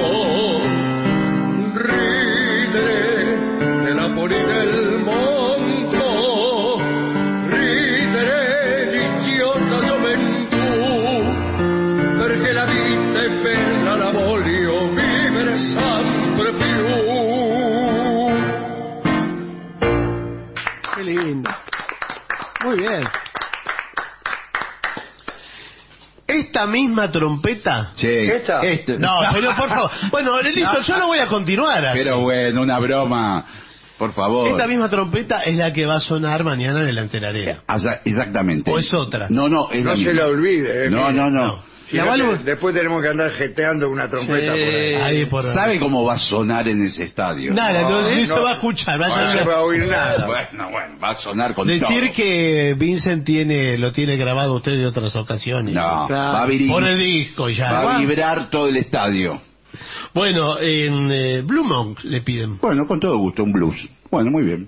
ridere nella fuori del mondo, ridere l'idiota gioventù, perché la vita è bella, la voglio vivere sempre più. Qué lindo. Muy bien. Esta misma trompeta. Sí. ¿Esta? Este- No, pero por favor. Bueno, listo, yo no voy a continuar así. Pero bueno, una broma. Por favor. Esta misma trompeta es la que va a sonar mañana en el Antelarena. Asa- Exactamente. ¿O es otra? No, no, es No la se misma. la olvide. eh, No, mire. no, no. No. Si ¿La no, válvula? te- después tenemos que andar jeteando una trompeta Sí. por ahí. Ahí por ¿Sabe cómo va a sonar en ese estadio? Nada, no, No, ni se no. va a escuchar. Va a No sonar- se va a oír nada. Bueno, bueno, va a sonar con Decir todo. que Vincent tiene lo tiene grabado usted de otras ocasiones. No, Claro. va a vibrar, Pon el disco y ya. va a vibrar todo el estadio. Bueno, en eh, Blue Monk le piden. Bueno, con todo gusto, un blues. Bueno, muy bien.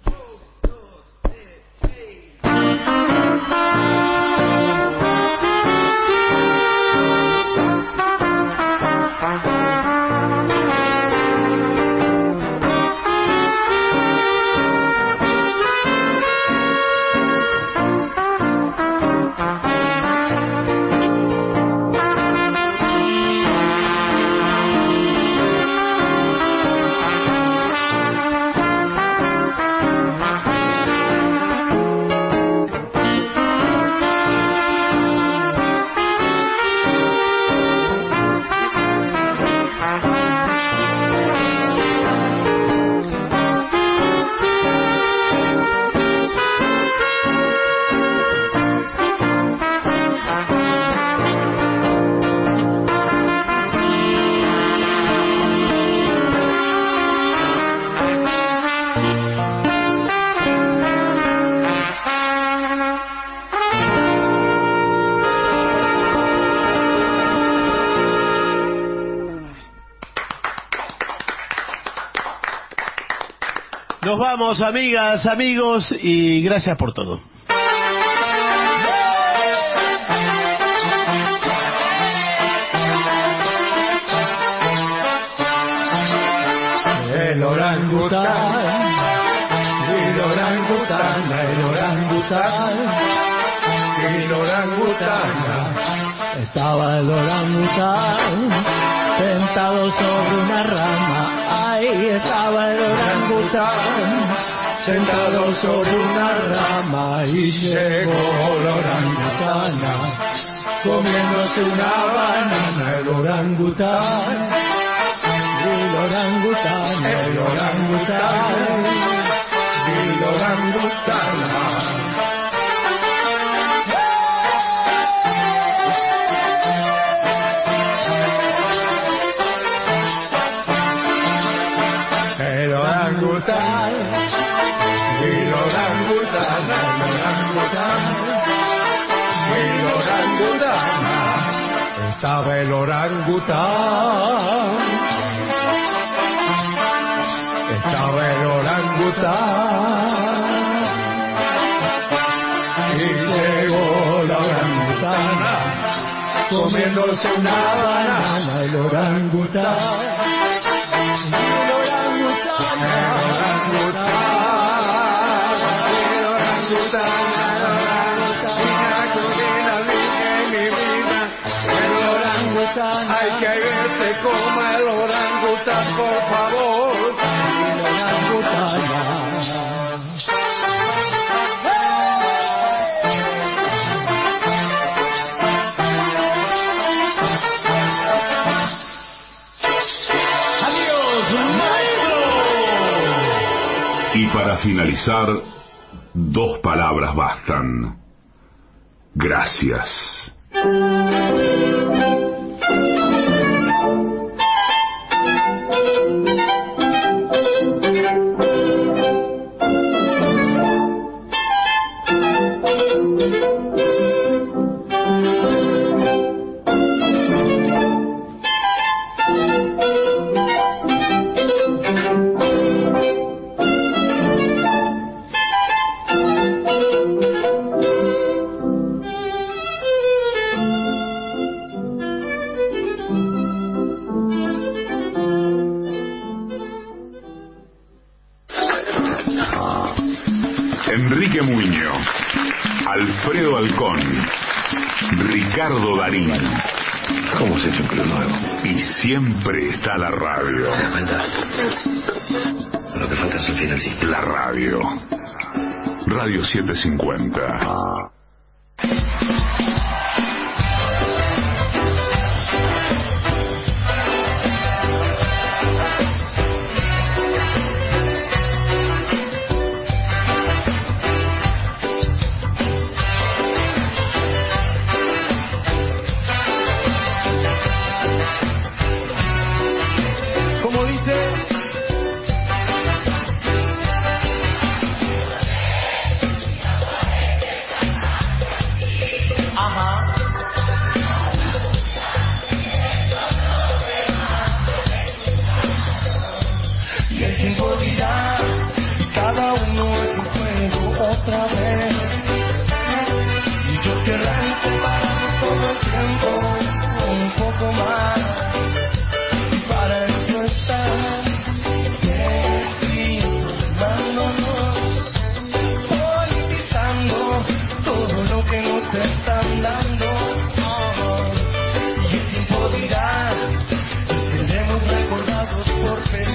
Nos vamos, amigas, amigos, y gracias por todo. El orangután, el orangután, el orangután, el orangután. Estaba el orangután sentado sobre una rama. Ahí estaba el orangután sentado sobre una rama. Y llegó la orangutana comiéndose una banana. El orangután, el orangután, el orangután, el orangután. El orangután, el orangután, el orangután, el orangután. Estaba el orangután, estaba el orangután, y llegó la orangutana comiéndose una banana. El orangután. Hay que verse como el orangután, por favor. El orangután. Y para finalizar, dos palabras bastan. Gracias. Enrique Muñoz, Alfredo Alcón, Ricardo Darín. ¿Cómo se ha hecho un club nuevo? Y siempre está la radio. ¿Se da cuenta? Lo que falta es el final, sí. La radio. Radio setecientos cincuenta.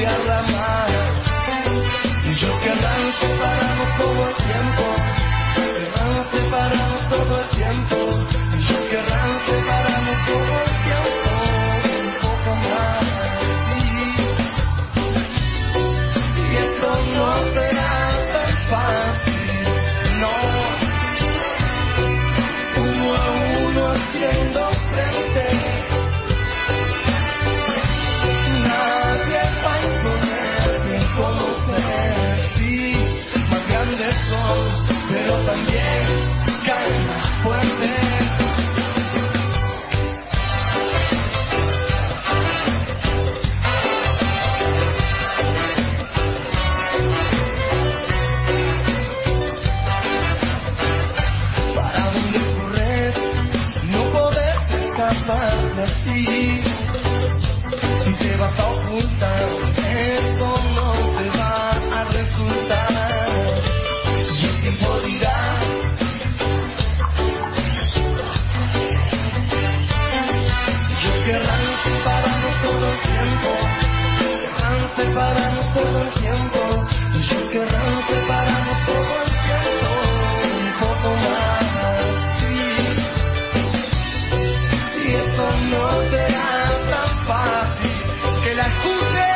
cambiarla más. Yo querrán separarnos todo el tiempo, querrán separarnos todo el tiempo, ellos querrán separarnos todo el tiempo, un poco más, sí. Y esto no será tan fácil, no. Uno a uno haciendo frente, nadie va a imponerme conocer, sí, más grandes son, pero también caen más fuertes. ¿Para dónde correr? No poder escapar de ti. Si te vas a ocultar, esto no te va a resultar. Y el tiempo dirá. Ellos querrán separarnos todo el tiempo, querrán separarnos todo el tiempo, ellos querrán separarnos todo el tiempo, un poco más, sí. Y esto no será tan fácil, que la escuche.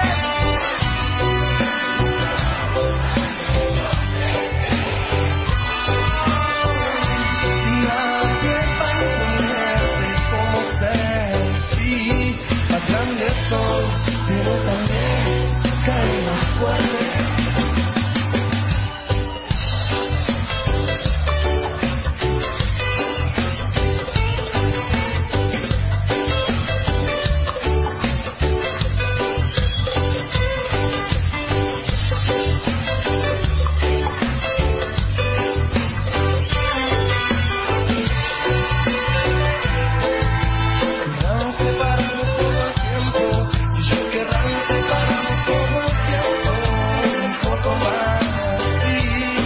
Nadie va a imponerte cómo ser, sí, más grandes son, pero también caen más fuerte. Querrán separarnos todo el tiempo, ellos querrán separarnos todo el tiempo, un poco más, sí.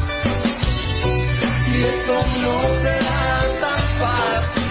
Y esto no será tan fácil.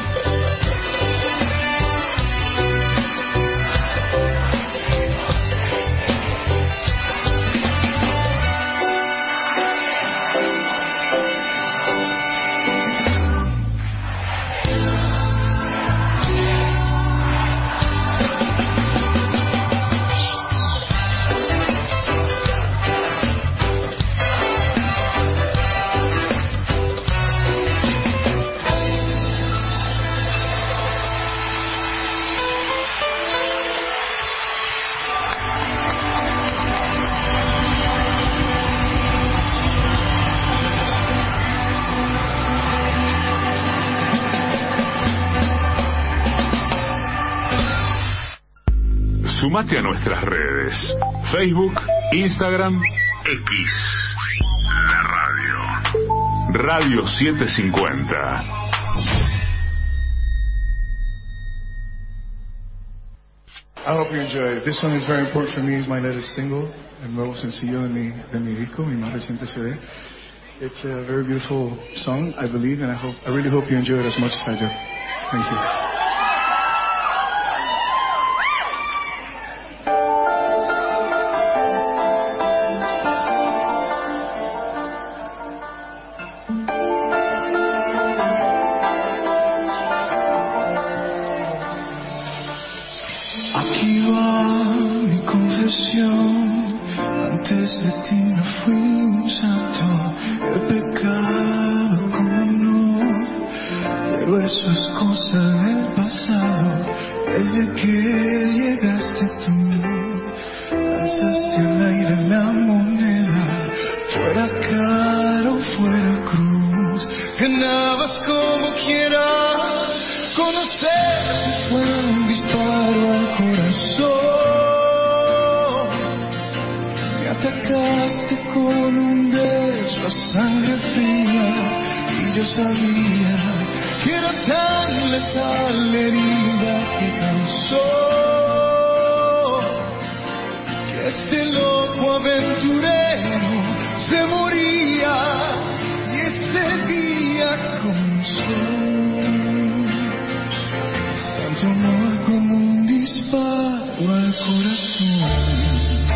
Sumate a nuestras redes, Facebook, Instagram, X, la radio, Radio setecientos cincuenta. I hope you enjoy it. This song is very important for me. It's my latest single, el nuevo sencillo de mi, de mi disco, mi más reciente C D. It's a very beautiful song, I believe, and I hope, I really hope you enjoy it as much as I do. Thank you. Aquí va mi confesión, antes de ti me fui un santo, he pecado como no, pero eso es cosa del pasado, desde que llegaste tú, lanzaste al aire la moneda, fuera cara o fuera cruz, ganabas como quieras, conocerte fue un disparo al corazón, me atacaste con un beso a sangre fría, y yo sabía que era tan letal la herida que causó, que este loco aventurero se moría, y ese día comenzó. Tanto amor como un disparo al corazón.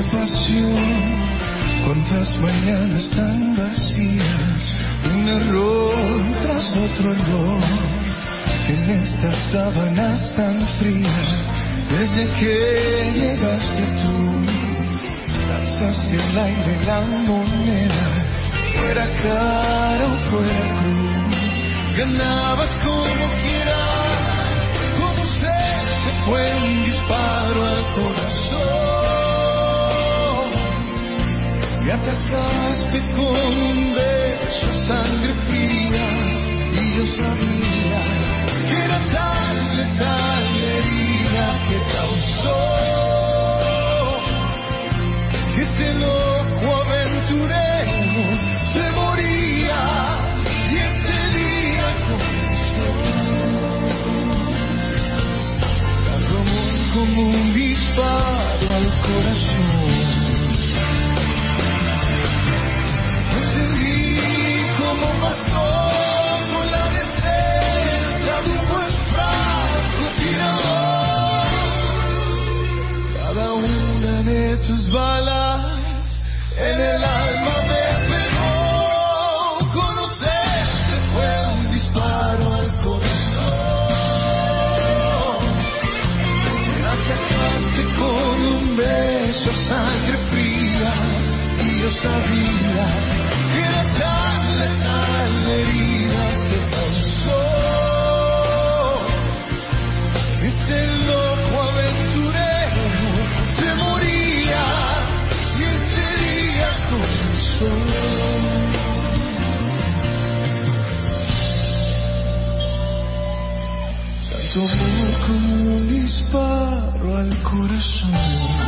de pasión. Cuántas mañanas tan vacías, un error tras otro error, en estas sábanas tan frías, desde que llegaste tú, lanzaste al aire la moneda, fuera cara o fuera cruz, ganabas como quieras, como se te fue un disparo al corazón. Me atacaste con un beso a sangre fría y yo sabía que era tan letal la herida que causó que este loco aventurero se moría y este día comenzó como, como un disparo al corazón. Como pasó con la defensa de un buen francotirador. Cada una de tus balas en el alma me pegó. Conocerte fue un disparo al corazón. Me atacaste con un beso a sangre fría y yo sabía que era tan letal la herida que causó este loco aventurero se moría y este día comenzó. Tanto amor como un disparo al corazón.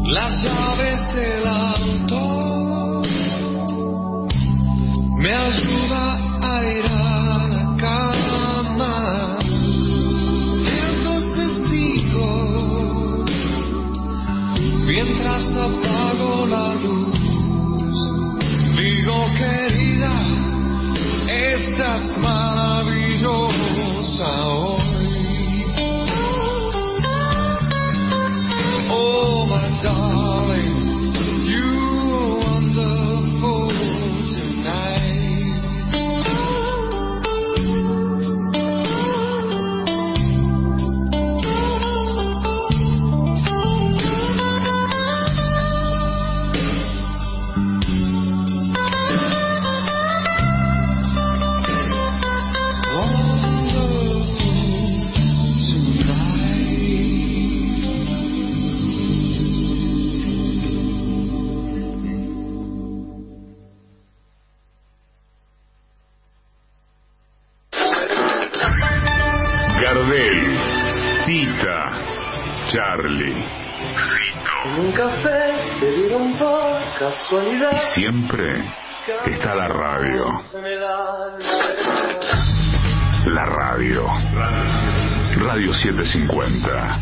las llaves del auto, me ayuda a ir a la cama. Entonces digo, mientras apago la luz, digo querida, estás maravillosa hoy. Oh my darling, you are wonderful tonight. Gardel, Tita, Charlie. En un café se dieron por casualidad. Y siempre está la radio. La radio. Radio setecientos cincuenta.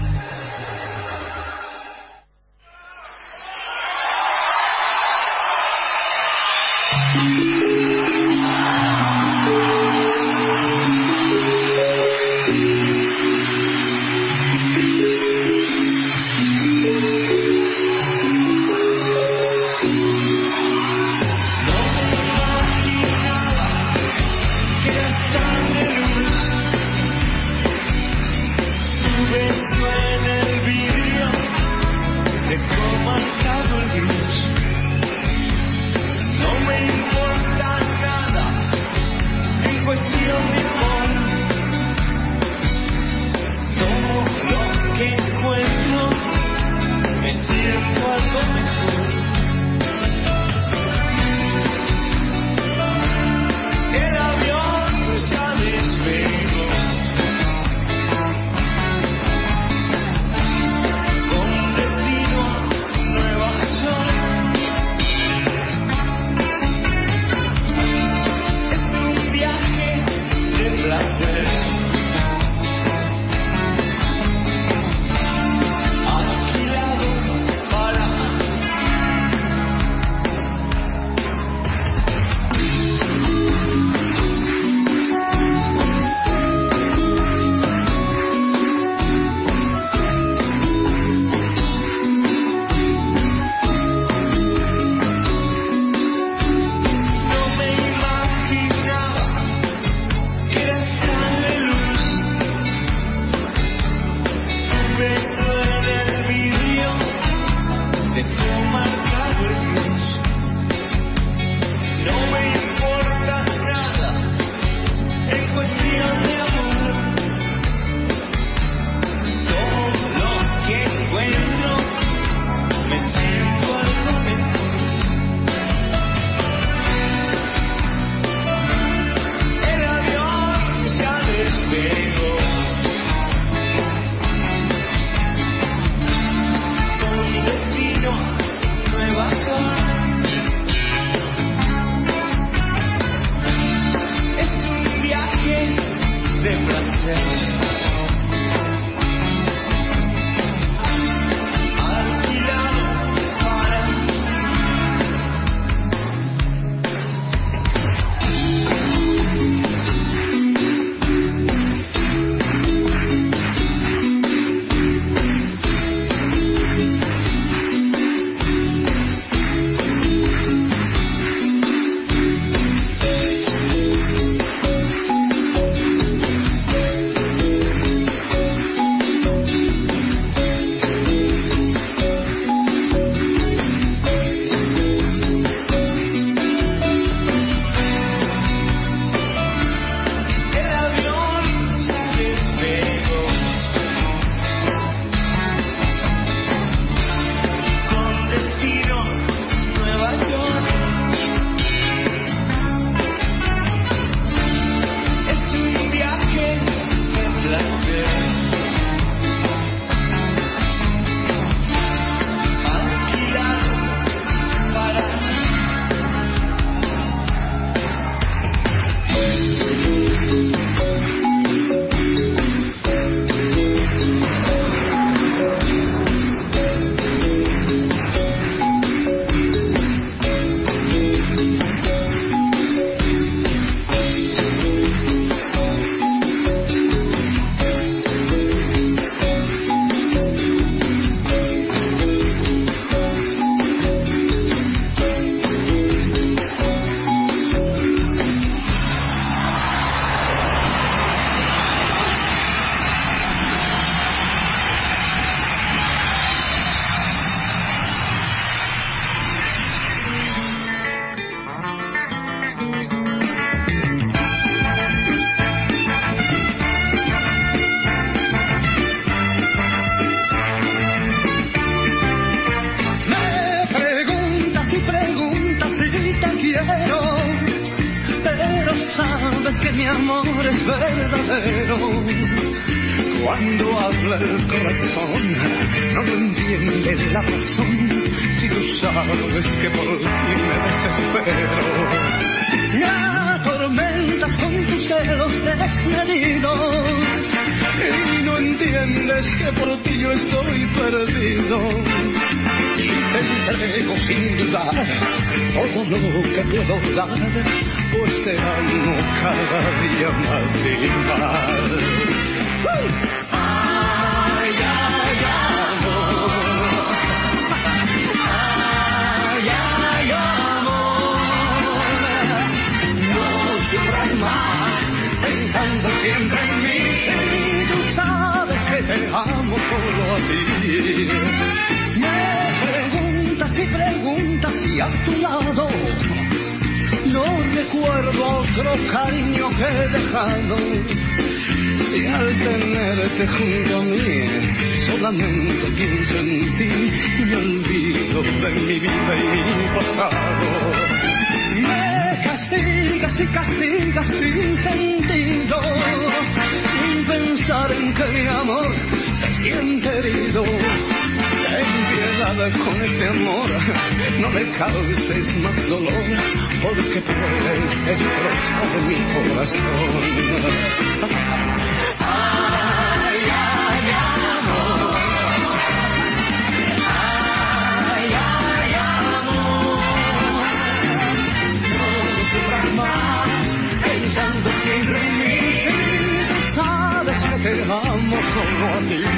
Tu beso mi amor es verdadero. Cuando habla el corazón, no lo entiende la razón. Si tú sabes que por ti me desespero, me atormentas con tus celos desmedidos y no entiendes que por ti yo estoy perdido. Y te entrego sin dudar todo lo que puedo dar, pues te amo cada día más y más. Ay, ay, amor. Ay, ay, amor. No sufras más pensando siempre en mí. Tú sabes que te amo solo a ti. Me preguntas y preguntas y a tu lado no recuerdo otro cariño que he dejado. Si al tenerte junto a mí solamente pienso en ti y me olvido de mi vida y mi pasado. Me castigas y castigas sin sentido, sin pensar en que mi amor se siente herido. Ten piedad con este amor, no le causes más dolor, porque tú eres destrozar mi corazón. Ay, ay, amor. Ay, ay, amor. No sufras más pensando siempre en mí. Tú sabes que te amo como a ti.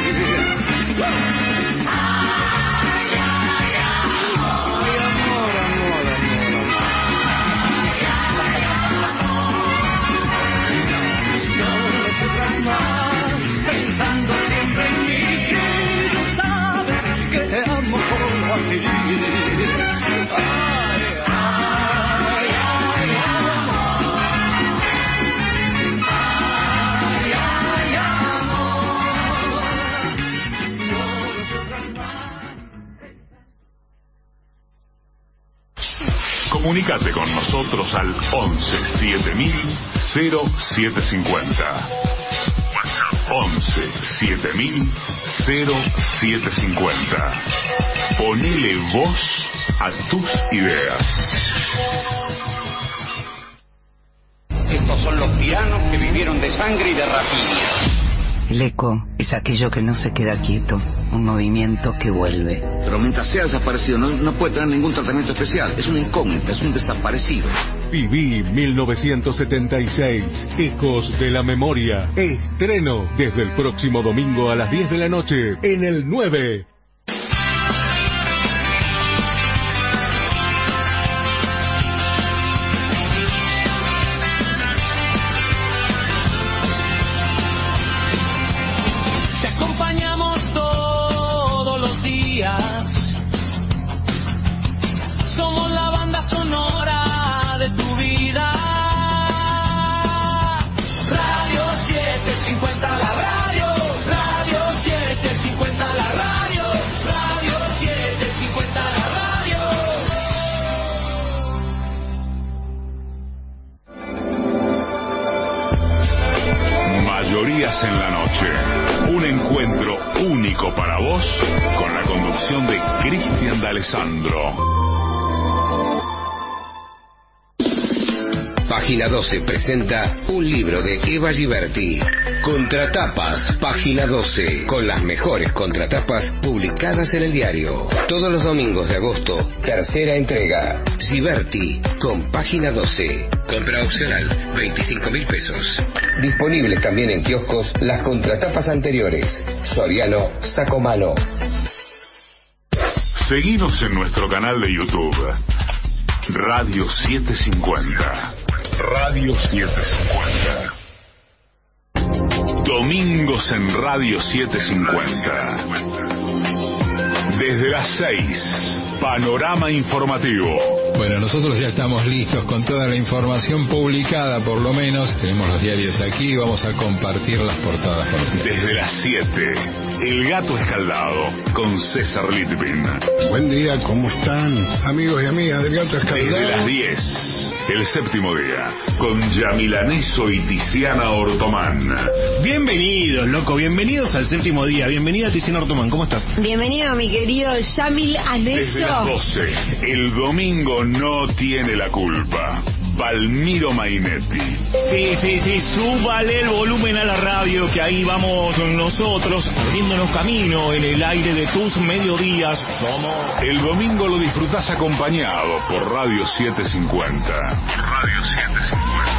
Pensando siempre en mí, que tú sabes que te amo como a ti. Ay, ay, ay, amor. Ay, ay, amor. No sufras más. Comunícate con nosotros al once siete mil cero siete cincuenta. once siete mil cero siete cincuenta. Ponele voz a tus ideas. Estos son los tiranos que vivieron de sangre y de rapiña. El eco es aquello que no se queda quieto, un movimiento que vuelve. Pero mientras sea desaparecido no, no puede tener ningún tratamiento especial. Es una incógnita, es un desaparecido. Viví mil novecientos setenta y seis, Ecos de la Memoria. Estreno desde el próximo domingo a las diez de la noche en el nueve. En la noche, un encuentro único para vos con la conducción de Cristian D'Alessandro. Página doce presenta un libro de Eva Giberti. Contratapas, Página doce, con las mejores contratapas publicadas en el diario. Todos los domingos de agosto, tercera entrega. Giberti, con Página doce. Compra opcional, veinticinco mil pesos. Disponibles también en kioscos las contratapas anteriores. Soriano, Sacomano. Seguinos en nuestro canal de YouTube. Radio setecientos cincuenta. Radio setecientos cincuenta. Domingos en Radio setecientos cincuenta. Desde las seis, Panorama Informativo. Bueno, nosotros ya estamos listos con toda la información publicada, por lo menos. Tenemos los diarios aquí, vamos a compartir las portadas con ustedes. Desde las siete, El Gato Escaldado, con César Litvin. Buen día, ¿cómo están? Amigos y amigas del Gato Escaldado. Desde las diez, El Séptimo Día, con Yamilaneso y Tiziana Ortomán. Bienvenidos, loco, bienvenidos al Séptimo Día. Bienvenida Tiziana Ortomán, ¿cómo estás? Bienvenido, mi querido Yamil Aneso. Desde las doce, el domingo no tiene la culpa. Valmiro Mainetti. Sí, sí, sí, súbale el volumen a la radio, que ahí vamos nosotros, abriéndonos camino en el aire de tus mediodías. Somos... El domingo lo disfrutás acompañado por Radio setecientos cincuenta. Radio setecientos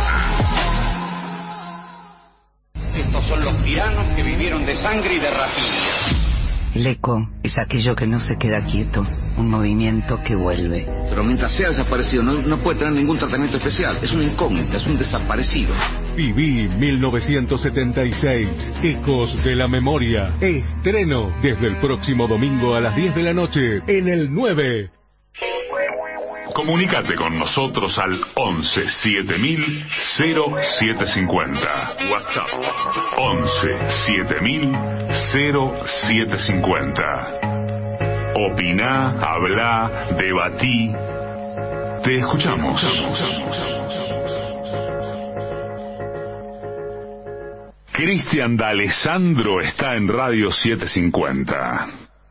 cincuenta. Estos son los tiranos que vivieron de sangre y de rapiña. El eco es aquello que no se queda quieto, un movimiento que vuelve. Pero mientras sea desaparecido no, no puede tener ningún tratamiento especial. Es una incógnita, es un desaparecido. Viví mil novecientos setenta y seis, Ecos de la Memoria. Estreno desde el próximo domingo a las diez de la noche en el nueve. Comunícate con nosotros al once siete mil cero siete cincuenta. WhatsApp once siete mil cero siete cincuenta. Opina, habla, debatí. Te escuchamos. Cristian D'Alessandro está en Radio setecientos cincuenta.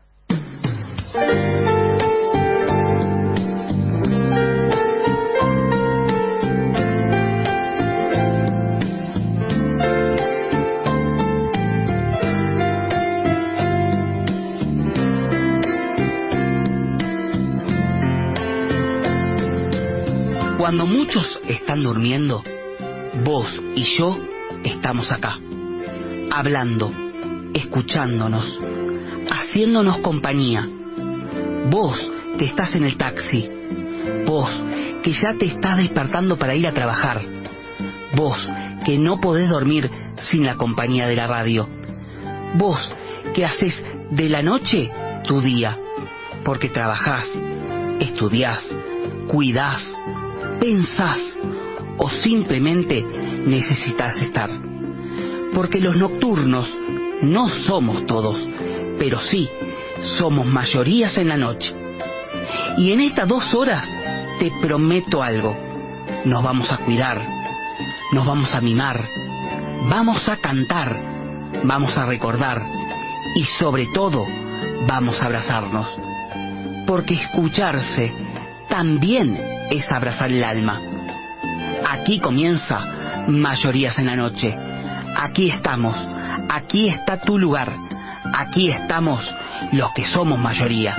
Cuando muchos están durmiendo, vos y yo estamos acá, hablando, escuchándonos, haciéndonos compañía. Vos que estás en el taxi, vos que ya te estás despertando para ir a trabajar, vos que no podés dormir sin la compañía de la radio, vos que haces de la noche tu día, porque trabajás, estudiás, cuidás, pensás o simplemente necesitas estar. Porque los nocturnos no somos todos, pero sí somos mayorías en la noche. Y en estas dos horas te prometo algo: nos vamos a cuidar, nos vamos a mimar, vamos a cantar, vamos a recordar y sobre todo vamos a abrazarnos. Porque escucharse también es abrazar el alma. Aquí comienza Mayorías en la Noche. Aquí estamos, aquí está tu lugar, aquí estamos los que somos mayoría.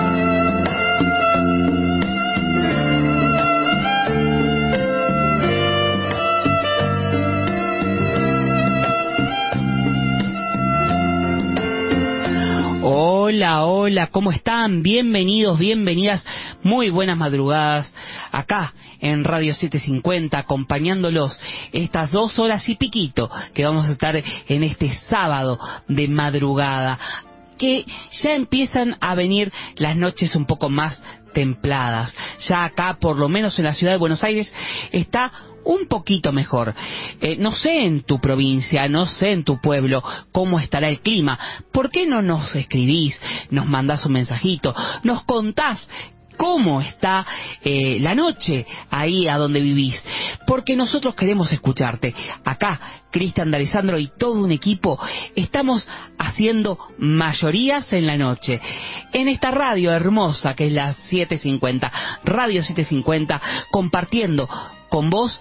Hola, hola, ¿cómo están? Bienvenidos, bienvenidas, muy buenas madrugadas, acá en Radio setecientos cincuenta, acompañándolos estas dos horas y piquito que vamos a estar en este sábado de madrugada, que ya empiezan a venir las noches un poco más templadas. Ya acá, por lo menos en la ciudad de Buenos Aires, está un poquito mejor. Eh, no sé en tu provincia, no sé en tu pueblo cómo estará el clima. ¿Por qué no nos escribís, nos mandás un mensajito, nos contás cómo está eh, la noche ahí a donde vivís? Porque nosotros queremos escucharte. Acá, Cristian D'Alessandro y todo un equipo estamos haciendo Mayorías en la Noche en esta radio hermosa que es la setecientos cincuenta, Radio setecientos cincuenta, compartiendo con vos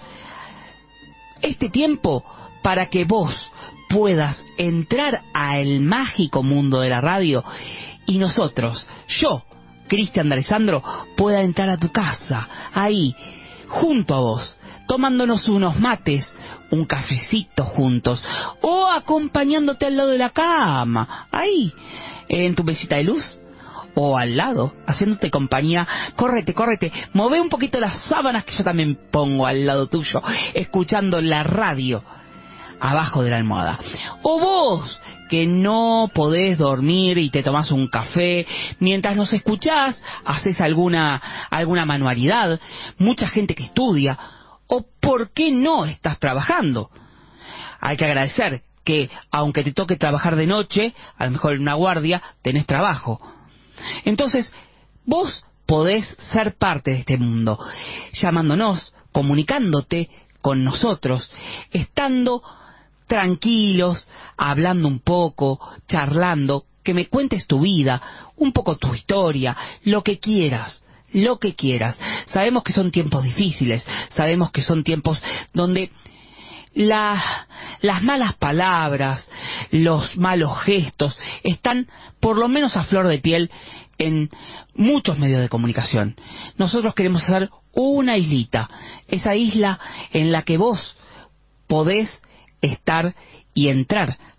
este tiempo para que vos puedas entrar al mágico mundo de la radio y nosotros, yo, Cristian D'Alessandro, pueda entrar a tu casa, ahí, junto a vos, tomándonos unos mates, un cafecito juntos, o acompañándote al lado de la cama, ahí, en tu mesita de luz, o al lado, haciéndote compañía. Córrete, córrete, move un poquito las sábanas que yo también pongo al lado tuyo, escuchando la radio abajo de la almohada. O vos que no podés dormir y te tomás un café mientras nos escuchás, haces alguna alguna manualidad, mucha gente que estudia, o por qué no estás trabajando. Hay que agradecer que aunque te toque trabajar de noche, a lo mejor en una guardia tenés trabajo. Entonces, vos podés ser parte de este mundo, llamándonos comunicándote con nosotros, estando tranquilos, hablando un poco, charlando, que me cuentes tu vida, un poco tu historia, lo que quieras, lo que quieras. Sabemos que son tiempos difíciles, sabemos que son tiempos donde la, las malas palabras, los malos gestos, están por lo menos a flor de piel en muchos medios de comunicación. Nosotros queremos hacer una islita, esa isla en la que vos podés estar y entrar